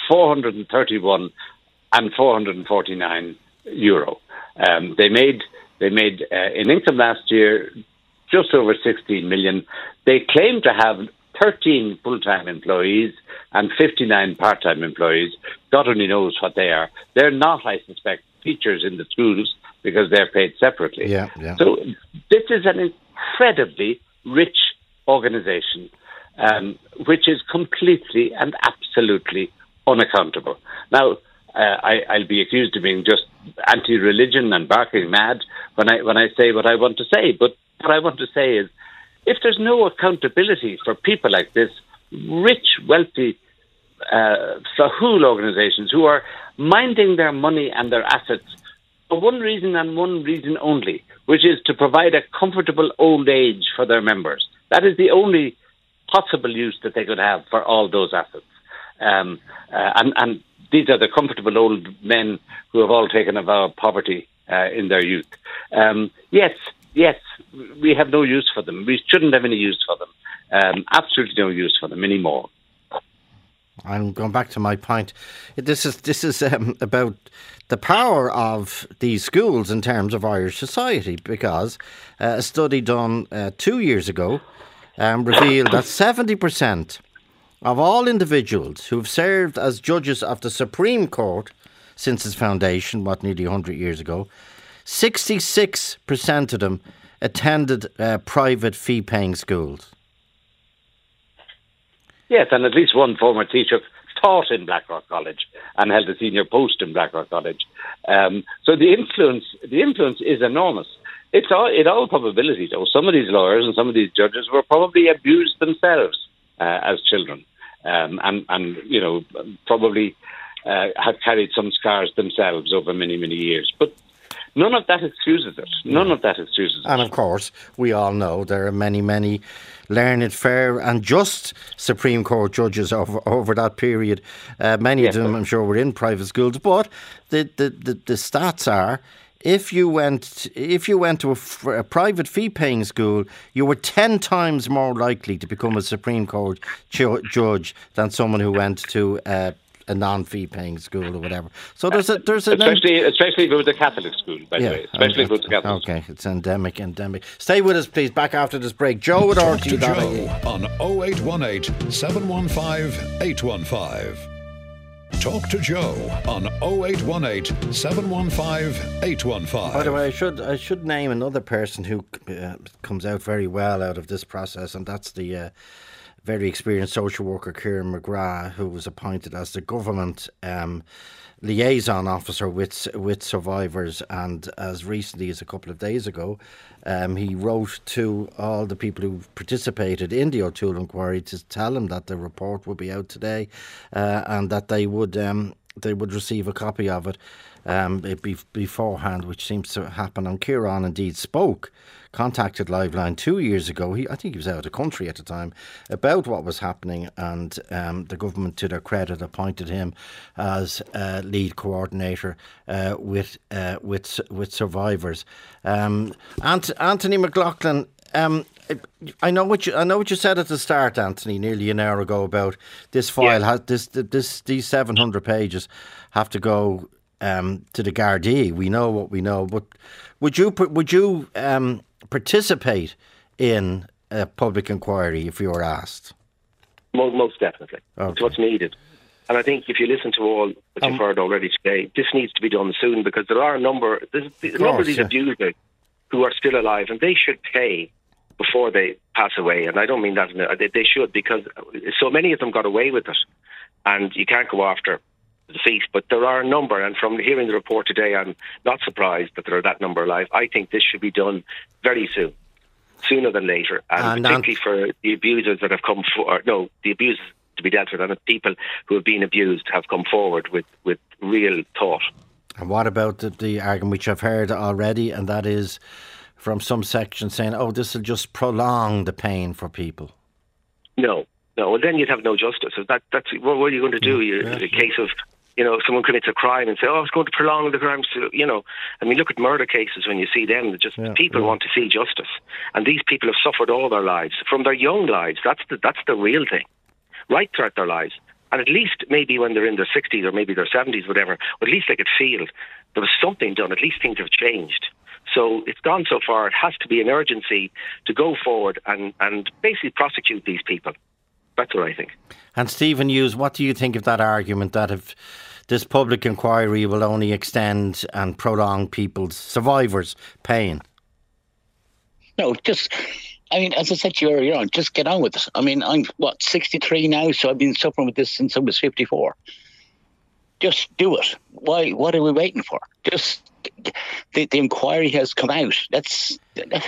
157,431,449 euro. They made They made in income last year just over 16 million. They claim to have 13 full-time employees and 59 part-time employees. God only knows what they are. They're not, I suspect, teachers in the schools because they're paid separately. Yeah. So this is an incredibly rich organisation, which is completely and absolutely unaccountable. Now, I'll be accused of being just anti-religion and barking mad when I say what I want to say. But what I want to say is, if there's no accountability for people like this, rich, wealthy, Fahul organisations who are minding their money and their assets for one reason and one reason only, which is to provide a comfortable old age for their members. That is the only possible use that they could have for all those assets. And these are the comfortable old men who have all taken a vow of poverty in their youth. Yes, we have no use for them. We shouldn't have any use for them. Absolutely no use for them anymore. I'm going back to my point. This is about the power of these schools in terms of Irish society, because a study done 2 years ago revealed that 70% of all individuals who've served as judges of the Supreme Court since its foundation, nearly 100 years ago, 66% of them attended private fee-paying schools. Yes, and at least one former teacher taught in Blackrock College and held a senior post in Blackrock College. So the influence is enormous. In all probability, though, some of these lawyers and some of these judges were probably abused themselves as children, and probably have carried some scars themselves over many, many years. But none of that excuses it. And of course, we all know there are many, many learned, fair and just Supreme Court judges over that period. Many of them, I'm sure, were in private schools. But the stats are, if you went to a private fee-paying school, you were 10 times more likely to become a Supreme Court judge than someone who went to a non-fee-paying school or whatever. So there's especially if it was a Catholic school, by the way. Especially if it was a Catholic school. Okay, it's endemic. Stay with us, please. Back after this break. Joe at RTE. Joe on 0818 715 815. Talk to Joe on 0818 715 815. By the way, I should name another person who comes out very well out of this process, and that's the very experienced social worker Kieran McGrath, who was appointed as the government liaison officer with survivors, and as recently as a couple of days ago, he wrote to all the people who participated in the O'Toole inquiry to tell them that the report would be out today, and that they would receive a copy of it beforehand, which seems to happen. And Kieran indeed contacted Liveline 2 years ago. I think he was out of the country at the time, about what was happening, and the government, to their credit, appointed him as lead coordinator with survivors. Anthony McLaughlin, I know what you said at the start, Anthony, nearly an hour ago, about this file. These 700 pages have to go to the Gardaí. We know what we know, but would you participate in a public inquiry if you were asked? Most definitely. Okay. It's what's needed. And I think if you listen to all that you've heard already today, this needs to be done soon, because there are a number of these abusers who are still alive, and they should pay before they pass away. And I don't mean that, they should, because so many of them got away with it, and you can't go after the deceased. But there are a number, and from hearing the report today, I'm not surprised that there are that number alive. I think this should be done very soon, sooner than later, and particularly for the abusers that have come forward. No, the abusers to be dealt with, and the people who have been abused have come forward with real thought. And what about the argument which I've heard already, and that is from some sections saying, this will just prolong the pain for people? No. Well, then you'd have no justice. That's what are you going to do? A case of, someone commits a crime and say, it's going to prolong the crime. I mean, look at murder cases when you see them. People want to see justice. And these people have suffered all their lives, from their young lives. That's the real thing, right throughout their lives. And at least maybe when they're in their 60s or maybe their 70s, whatever, at least they could feel there was something done. At least things have changed. So it's gone so far, it has to be an urgency to go forward and basically prosecute these people. That's what I think. And Stephen Hughes, what do you think of that argument that if this public inquiry will only extend and prolong survivors' pain? No, as I said to you earlier on, just get on with it. I mean, I'm, 63 now, so I've been suffering with this since I was 54. Just do it. Why? What are we waiting for? Just the inquiry has come out. Let's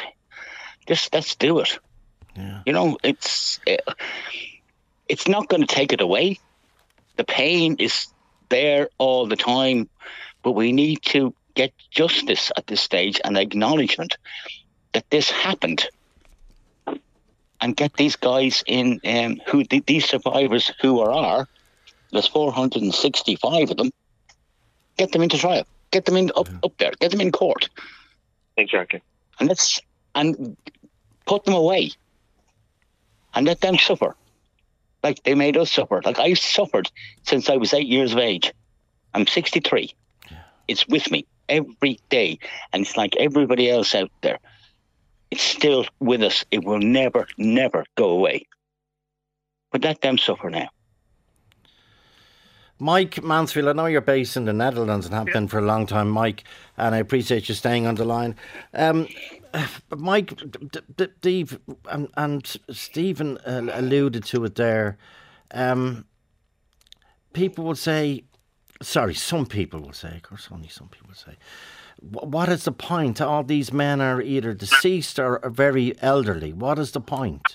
do it. Yeah. You know, it's not going to take it away. The pain is there all the time, but we need to get justice at this stage and acknowledgement that this happened, and get these guys in, these survivors who are. There's 465 of them. Get them into trial. Get them in up there. Get them in court. Exactly. And put them away. And let them suffer. Like they made us suffer. Like I suffered since I was 8 years of age. I'm 63. Yeah. It's with me every day. And it's like everybody else out there. It's still with us. It will never, never go away. But let them suffer now. Mike Mansfield, I know you're based in the Netherlands and have been for a long time, Mike, and I appreciate you staying on the line. Mike, Dave and Stephen alluded to it there. People will say, some people will say, of course only some people will say, what is the point? All these men are either deceased or are very elderly. What is the point?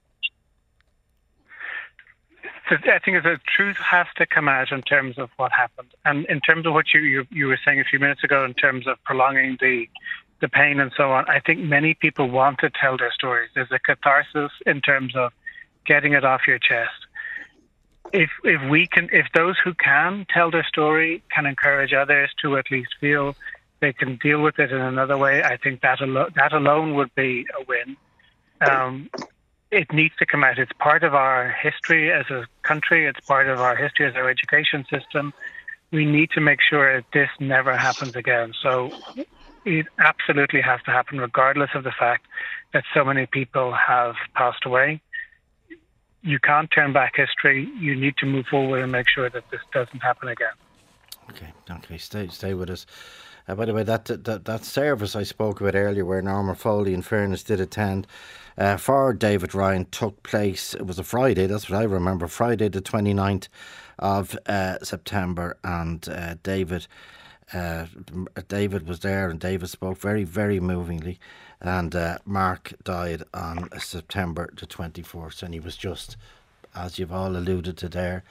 I think the truth has to come out in terms of what happened. And in terms of what you were saying a few minutes ago in terms of prolonging the pain and so on, I think many people want to tell their stories. There's a catharsis in terms of getting it off your chest. If those who can tell their story can encourage others to at least feel they can deal with it in another way, I think that alone would be a win. It needs to come out. It's part of our history as a country. It's part of our history as our education system. We need to make sure that this never happens again. So it absolutely has to happen, regardless of the fact that so many people have passed away. You can't turn back history. You need to move forward and make sure that this doesn't happen again. Okay. Stay with us. By the way, that service I spoke about earlier, where Norma Foley, in fairness, did attend, for David Ryan, took place, it was a Friday, that's what I remember, Friday the 29th of September, and David was there, and David spoke very, very movingly, and Mark died on September the 24th, and he was just, as you've all alluded to there,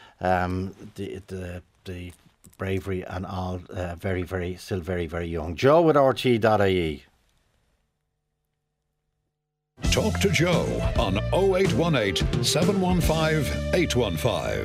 the bravery and all, still very, very young. Joe at RT.ie. Talk to Joe on 0818 715 815.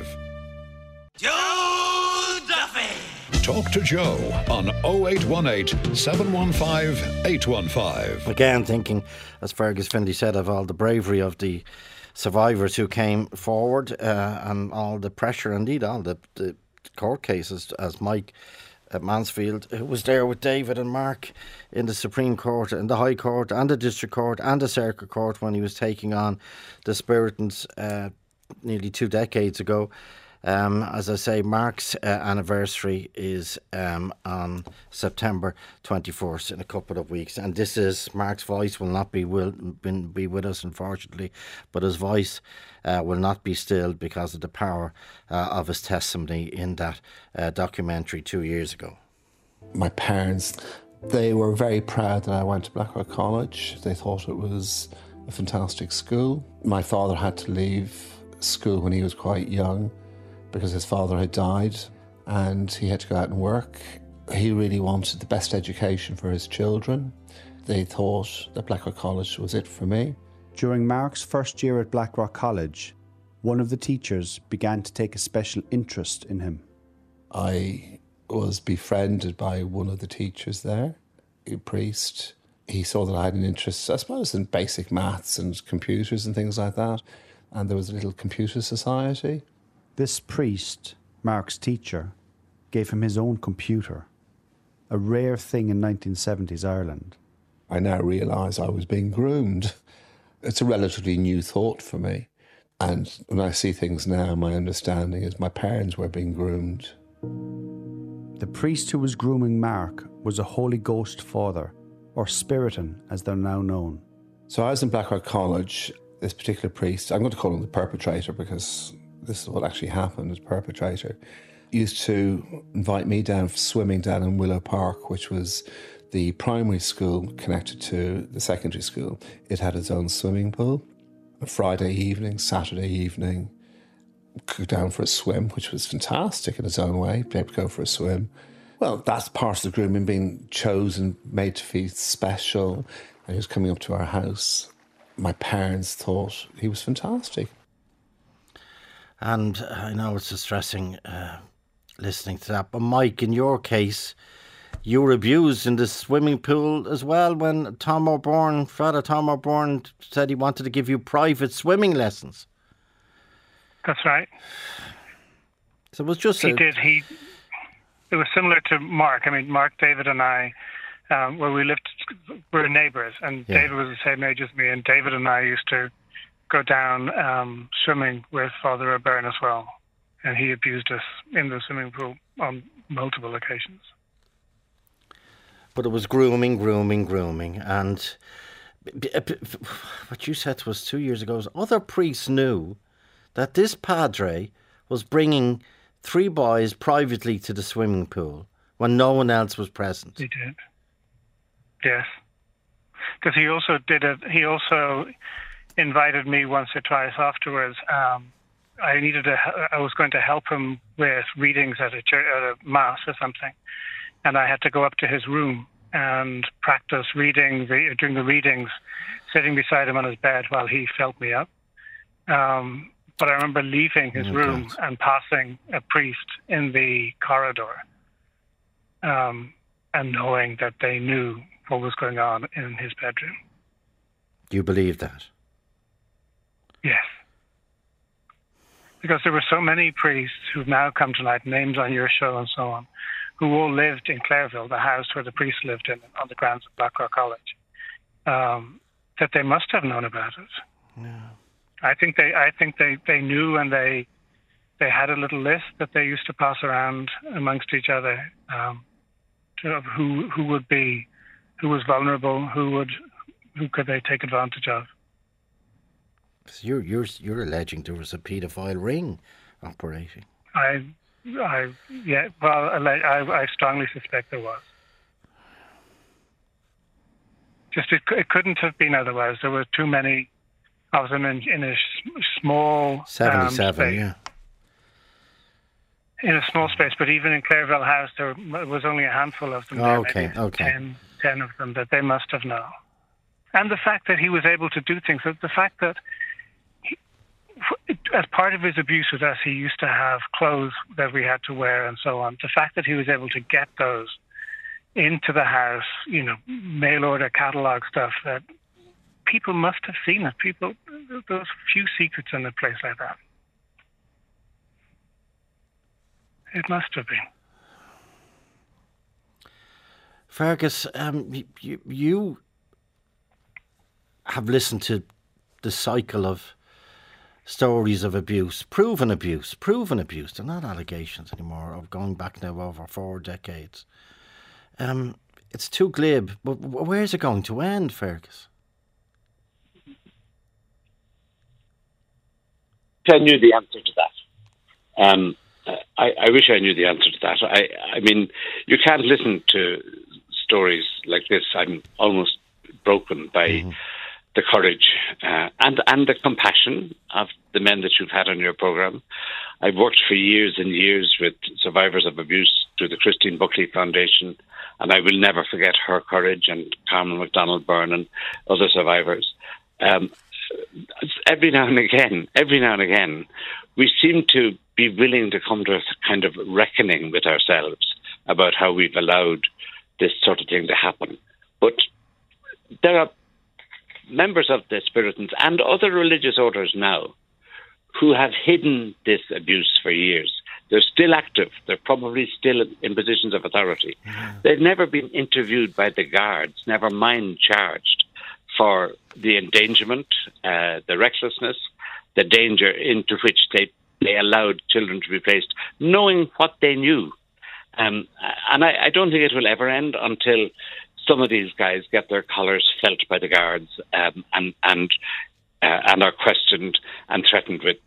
Joe Duffy! Talk to Joe on 0818 715 815. Again, thinking, as Fergus Finlay said, of all the bravery of the survivors who came forward, and all the pressure, indeed, all the court cases, as Mike Mansfield, who was there with David and Mark in the Supreme Court and the High Court and the District Court and the Circuit Court when he was taking on the Spiritans nearly 2 decades ago. As I say, Mark's anniversary is on September 24th, in a couple of weeks, and this is Mark's voice will not be with us, unfortunately, but his voice will not be stilled because of the power of his testimony in that documentary 2 years ago. My parents, they were very proud that I went to Blackrock College. They thought it was a fantastic school. My father had to leave school when he was quite young because his father had died and he had to go out and work. He really wanted the best education for his children. They thought that Blackrock College was it for me. During Mark's first year at Blackrock College, one of the teachers began to take a special interest in him. I was befriended by one of the teachers there, a priest. He saw that I had an interest, I suppose, in basic maths and computers and things like that. And there was a little computer society. This priest, Mark's teacher, gave him his own computer. a rare thing in 1970s Ireland. I now realise I was being groomed. It's a relatively new thought for me. And when I see things now, my understanding is my parents were being groomed. The priest who was grooming Mark was a Holy Ghost father, or Spiritan as they're now known. So I was in Blackrock College. This particular priest, I'm going to call him the perpetrator because this is what actually happened, as perpetrator, used to invite me down for swimming down in Willow Park, which was the primary school connected to the secondary school. It had its own swimming pool. A Friday evening, Saturday evening, go down for a swim, which was fantastic in its own way, be able to go for a swim. Well, that's part of the grooming, being chosen, made to feel special, and he was coming up to our house. My parents thought he was fantastic. And I know it's distressing listening to that, but Mike, in your case, you were abused in the swimming pool as well when Father Tom O'Byrne said he wanted to give you private swimming lessons. That's right. So it was just... It was similar to Mark. I mean, Mark, David and I, where we lived, were neighbours, and David was the same age as me, and David and I used to go down swimming with Father O'Byrne as well, and he abused us in the swimming pool on multiple occasions. But it was grooming, and what you said to us 2 years ago is other priests knew that this padre was bringing 3 boys privately to the swimming pool when no one else was present. He did. Yes. Because he also invited me once or twice afterwards. I was going to help him with readings at a mass or something, and I had to go up to his room and practice reading during the readings, sitting beside him on his bed while he felt me up. But I remember leaving his room and passing a priest in the corridor, and knowing that they knew what was going on in his bedroom. Do you believe that? Yes. Because there were so many priests who've now come tonight, names on your show and so on, who all lived in Clairville, the house where the priest lived in, on the grounds of Blackrock College, that they must have known about it. Yeah. I think they knew, and they had a little list that they used to pass around amongst each other, of who was vulnerable, who could they take advantage of. So you're alleging there was a paedophile ring operating. I strongly suspect there was. Just it couldn't have been otherwise. There were too many of them in a small 77, space. yeah. In a small space, but even in Clairville House, there was only a handful of them. Okay. 10 of them that they must have known. And the fact that he was able to do things, the fact that as part of his abuse with us, he used to have clothes that we had to wear and so on. The fact that he was able to get those into the house, mail order catalogue stuff, that people must have seen it. Those few secrets in a place like that. It must have been. Fergus, you have listened to the cycle of stories of abuse, proven abuse. They're not allegations anymore, of going back now over 4 decades. It's too glib, but where's it going to end, Fergus? I knew the answer to that. I wish I knew the answer to that. I mean, you can't listen to stories like this. I'm almost broken by the courage and the compassion of the men that you've had on your programme. I've worked for years and years with survivors of abuse through the Christine Buckley Foundation, and I will never forget her courage, and Carmen MacDonald Byrne and other survivors. Every now and again, we seem to be willing to come to a kind of reckoning with ourselves about how we've allowed this sort of thing to happen. But there are members of the Spiritans and other religious orders now who have hidden this abuse for years. They're still active. They're probably still in positions of authority. They've never been interviewed by the guards, never mind charged for the endangerment, the recklessness, the danger into which they allowed children to be placed, knowing what they knew. And I don't think it will ever end until some of these guys get their collars felt by the guards and are questioned and threatened with,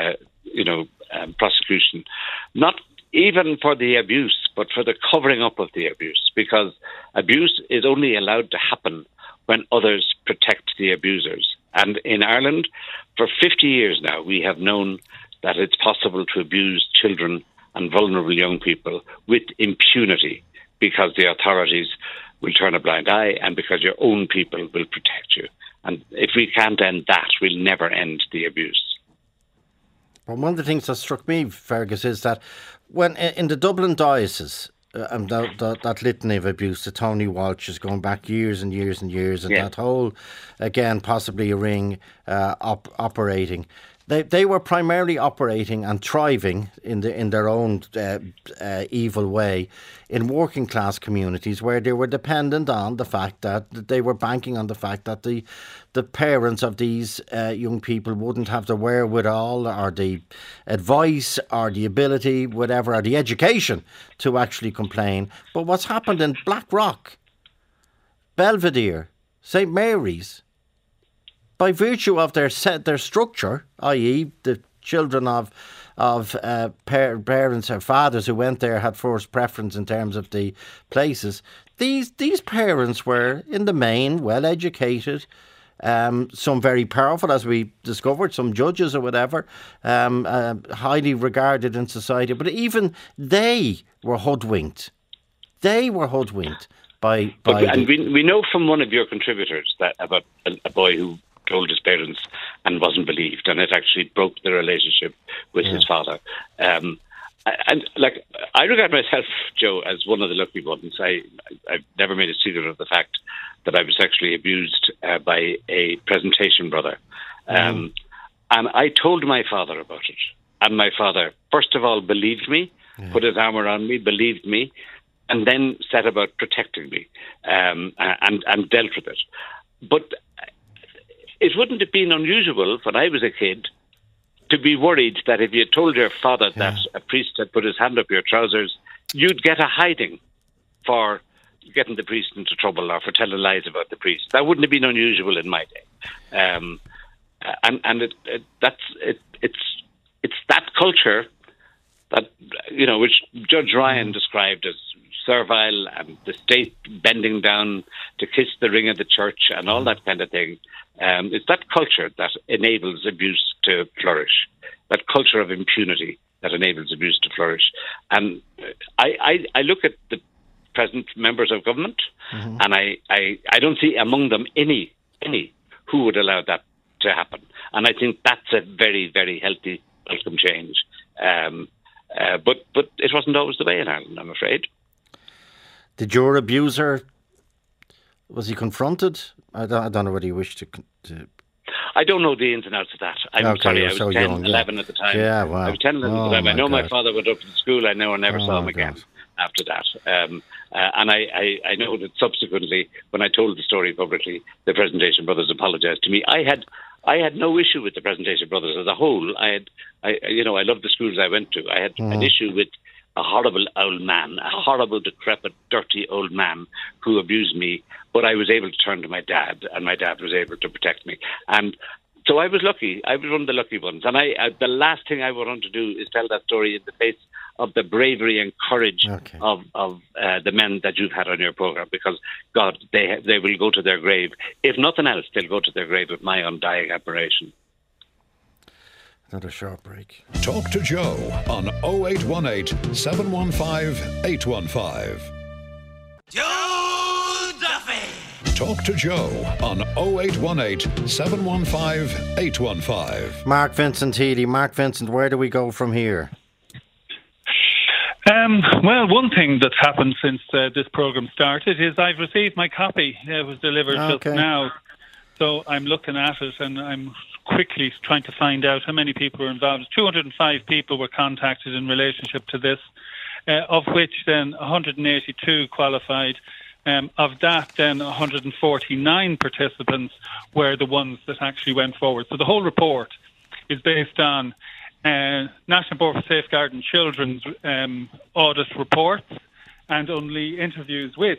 prosecution. Not even for the abuse, but for the covering up of the abuse, because abuse is only allowed to happen when others protect the abusers. And in Ireland, for 50 years now, we have known that it's possible to abuse children and vulnerable young people with impunity, because the authorities will turn a blind eye and because your own people will protect you. And if we can't end that, we'll never end the abuse. Well, one of the things that struck me, Fergus, is that when in the Dublin diocese, that litany of abuse to Tony Walsh is going back years and years and years, and that whole, again, possibly a ring operating. They were primarily operating and thriving in their own evil way in working class communities, where they were dependent on the fact that they were banking on the fact that the parents of these young people wouldn't have the wherewithal or the advice or the ability, whatever, or the education to actually complain. But what's happened in Blackrock, Belvedere, St. Mary's, by virtue of their structure, i.e. the children of parents or fathers who went there had first preference in terms of the places, these parents were, in the main, well-educated, some very powerful, as we discovered, some judges or whatever, highly regarded in society. But even they were hoodwinked. And we know from one of your contributors that about a boy who told his parents and wasn't believed, and it actually broke the relationship with his father. I regard myself, Joe, as one of the lucky ones. I've never made a secret of the fact that I was sexually abused by a presentation brother. And I told my father about it. And my father, first of all, believed me, put his arm around me, believed me, and then set about protecting me and dealt with it. But it wouldn't have been unusual when I was a kid to be worried that if you had told your father that a priest had put his hand up your trousers, you'd get a hiding for getting the priest into trouble or for telling lies about the priest. That wouldn't have been unusual in my day. It's that culture that, which Judge Ryan described as servile and the state bending down to kiss the ring of the church and all that kind of thing. It's that culture that enables abuse to flourish, that culture of impunity that enables abuse to flourish. And I look at the present members of government and I don't see among them any who would allow that to happen. And I think that's a very, very healthy, welcome change. But it wasn't always the way in Ireland, I'm afraid. Did your abuser, was he confronted? I don't know whether you wish to... I don't know the ins and outs of that. I'm sorry, I was 10, young, 11 at the time. Yeah, wow. I was 10, 11 at the time. I know my father went up to the school. I know I never saw him again after that. And I know that subsequently, when I told the story publicly, the Presentation Brothers apologised to me. I had no issue with the Presentation Brothers as a whole. I loved the schools I went to. I had an issue with a horrible old man, a horrible, decrepit, dirty old man who abused me, but I was able to turn to my dad, and my dad was able to protect me. And so I was lucky. I was one of the lucky ones. And the last thing I would want to do is tell that story in the face of the bravery and courage of the men that you've had on your programme, because, God, they will go to their grave. If nothing else, they'll go to their grave with my undying admiration. Another short break. Talk to Joe on 0818 715 815. Joe Duffy! Talk to Joe on 0818 715 815. Mark Vincent Healy. Mark Vincent, where do we go from here? Well, one thing that's happened since this programme started is I've received my copy. It was delivered just now. So I'm looking at it and I'm quickly trying to find out how many people were involved. 205 people were contacted in relationship to this, of which then 182 qualified. Of that, then 149 participants were the ones that actually went forward. So the whole report is based on National Board for Safeguarding Children's audit reports and only interviews with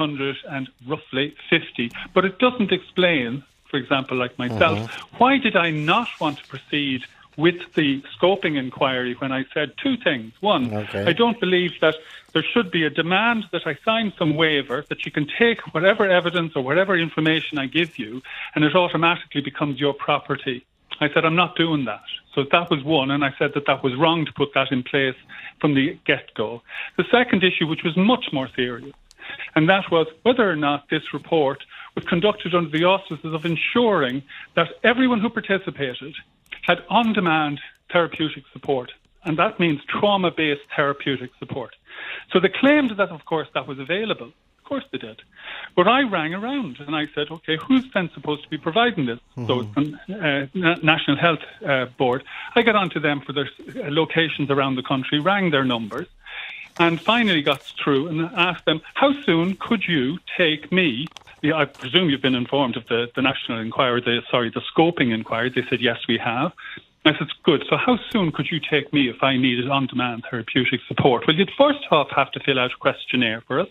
150. But it doesn't explain, for example, like myself, why did I not want to proceed with the scoping inquiry when I said two things. One, I don't believe that there should be a demand that I sign some waiver that you can take whatever evidence or whatever information I give you and it automatically becomes your property. I said, I'm not doing that. So that was one, and I said that was wrong to put that in place from the get-go. The second issue, which was much more serious, and that was whether or not this report was conducted under the auspices of ensuring that everyone who participated had on-demand therapeutic support, and that means trauma-based therapeutic support. So they claimed that, of course, that was available. Of course they did. But I rang around and I said, OK, who's then supposed to be providing this? So it's the National Health Board. I got onto them for their locations around the country, rang their numbers, and finally got through and asked them, how soon could you take me? I presume you've been informed of the national inquiry, the scoping inquiry. They said, yes, we have. I said, good. So how soon could you take me if I needed on-demand therapeutic support? Well, you'd first off have to fill out a questionnaire for us.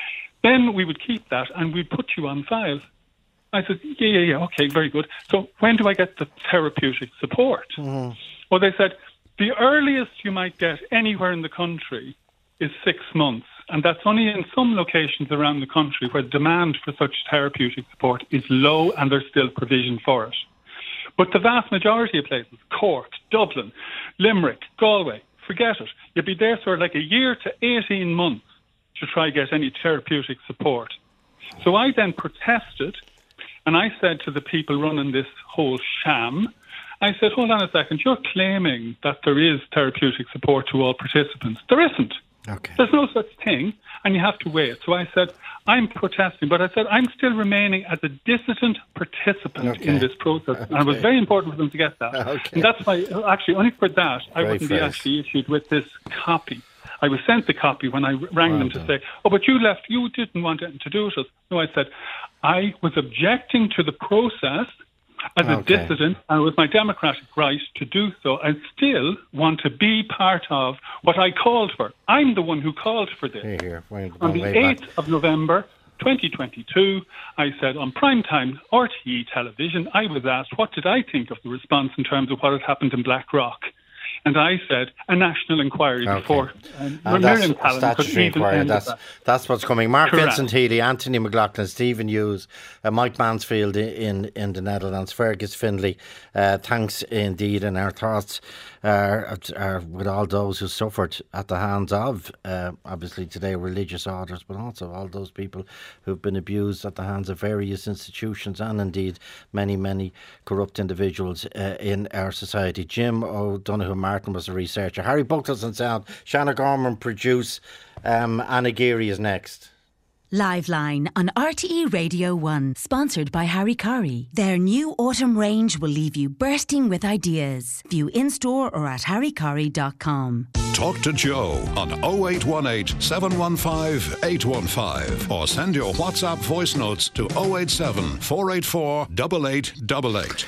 Then we would keep that and we'd put you on file. I said, yeah, okay, very good. So when do I get the therapeutic support? Well, they said, the earliest you might get anywhere in the country is 6 months. And that's only in some locations around the country where demand for such therapeutic support is low and there's still provision for it. But the vast majority of places, Cork, Dublin, Limerick, Galway, forget it. You'll be there for like a year to 18 months to try get any therapeutic support. So I then protested and I said to the people running this whole sham, I said, hold on a second, you're claiming that there is therapeutic support to all participants. There isn't. There's no such thing, and you have to wait. So I said, I'm protesting, but I said, I'm still remaining as a dissident participant in this process. And it was very important for them to get that. And that's why, actually, only for that, I wouldn't be actually issued with this copy. I was sent the copy when I rang them to say, oh, but you left, you didn't want anything to do with us. No, I said, I was objecting to the process as a dissident, and it was my democratic right to do so. I still want to be part of what I called for. I'm the one who called for this. On the 8th of November 2022, I said on primetime RTE television, I was asked, what did I think of the response in terms of what had happened in Blackrock? And I said a national inquiry before Miriam Callan could even end that's what's coming. Mark Vincent Healy, Anthony McLaughlin, Stephen Hughes, Mike Mansfield in the Netherlands, Fergus Findlay. Thanks indeed, and our thoughts are with all those who suffered at the hands of, obviously today, religious orders, but also all those people who've been abused at the hands of various institutions and indeed many corrupt individuals in our society. Jim O'Donoghue Martin was a researcher. Harry Buckles on sound. Shanna Gorman produce. Anna Geary is next. Live Line on RTE Radio 1, sponsored by Harry Curry. Their new autumn range will leave you bursting with ideas. View in-store or at harrycurry.com. Talk to Joe on 0818 715 815 or send your WhatsApp voice notes to 087 484 8888.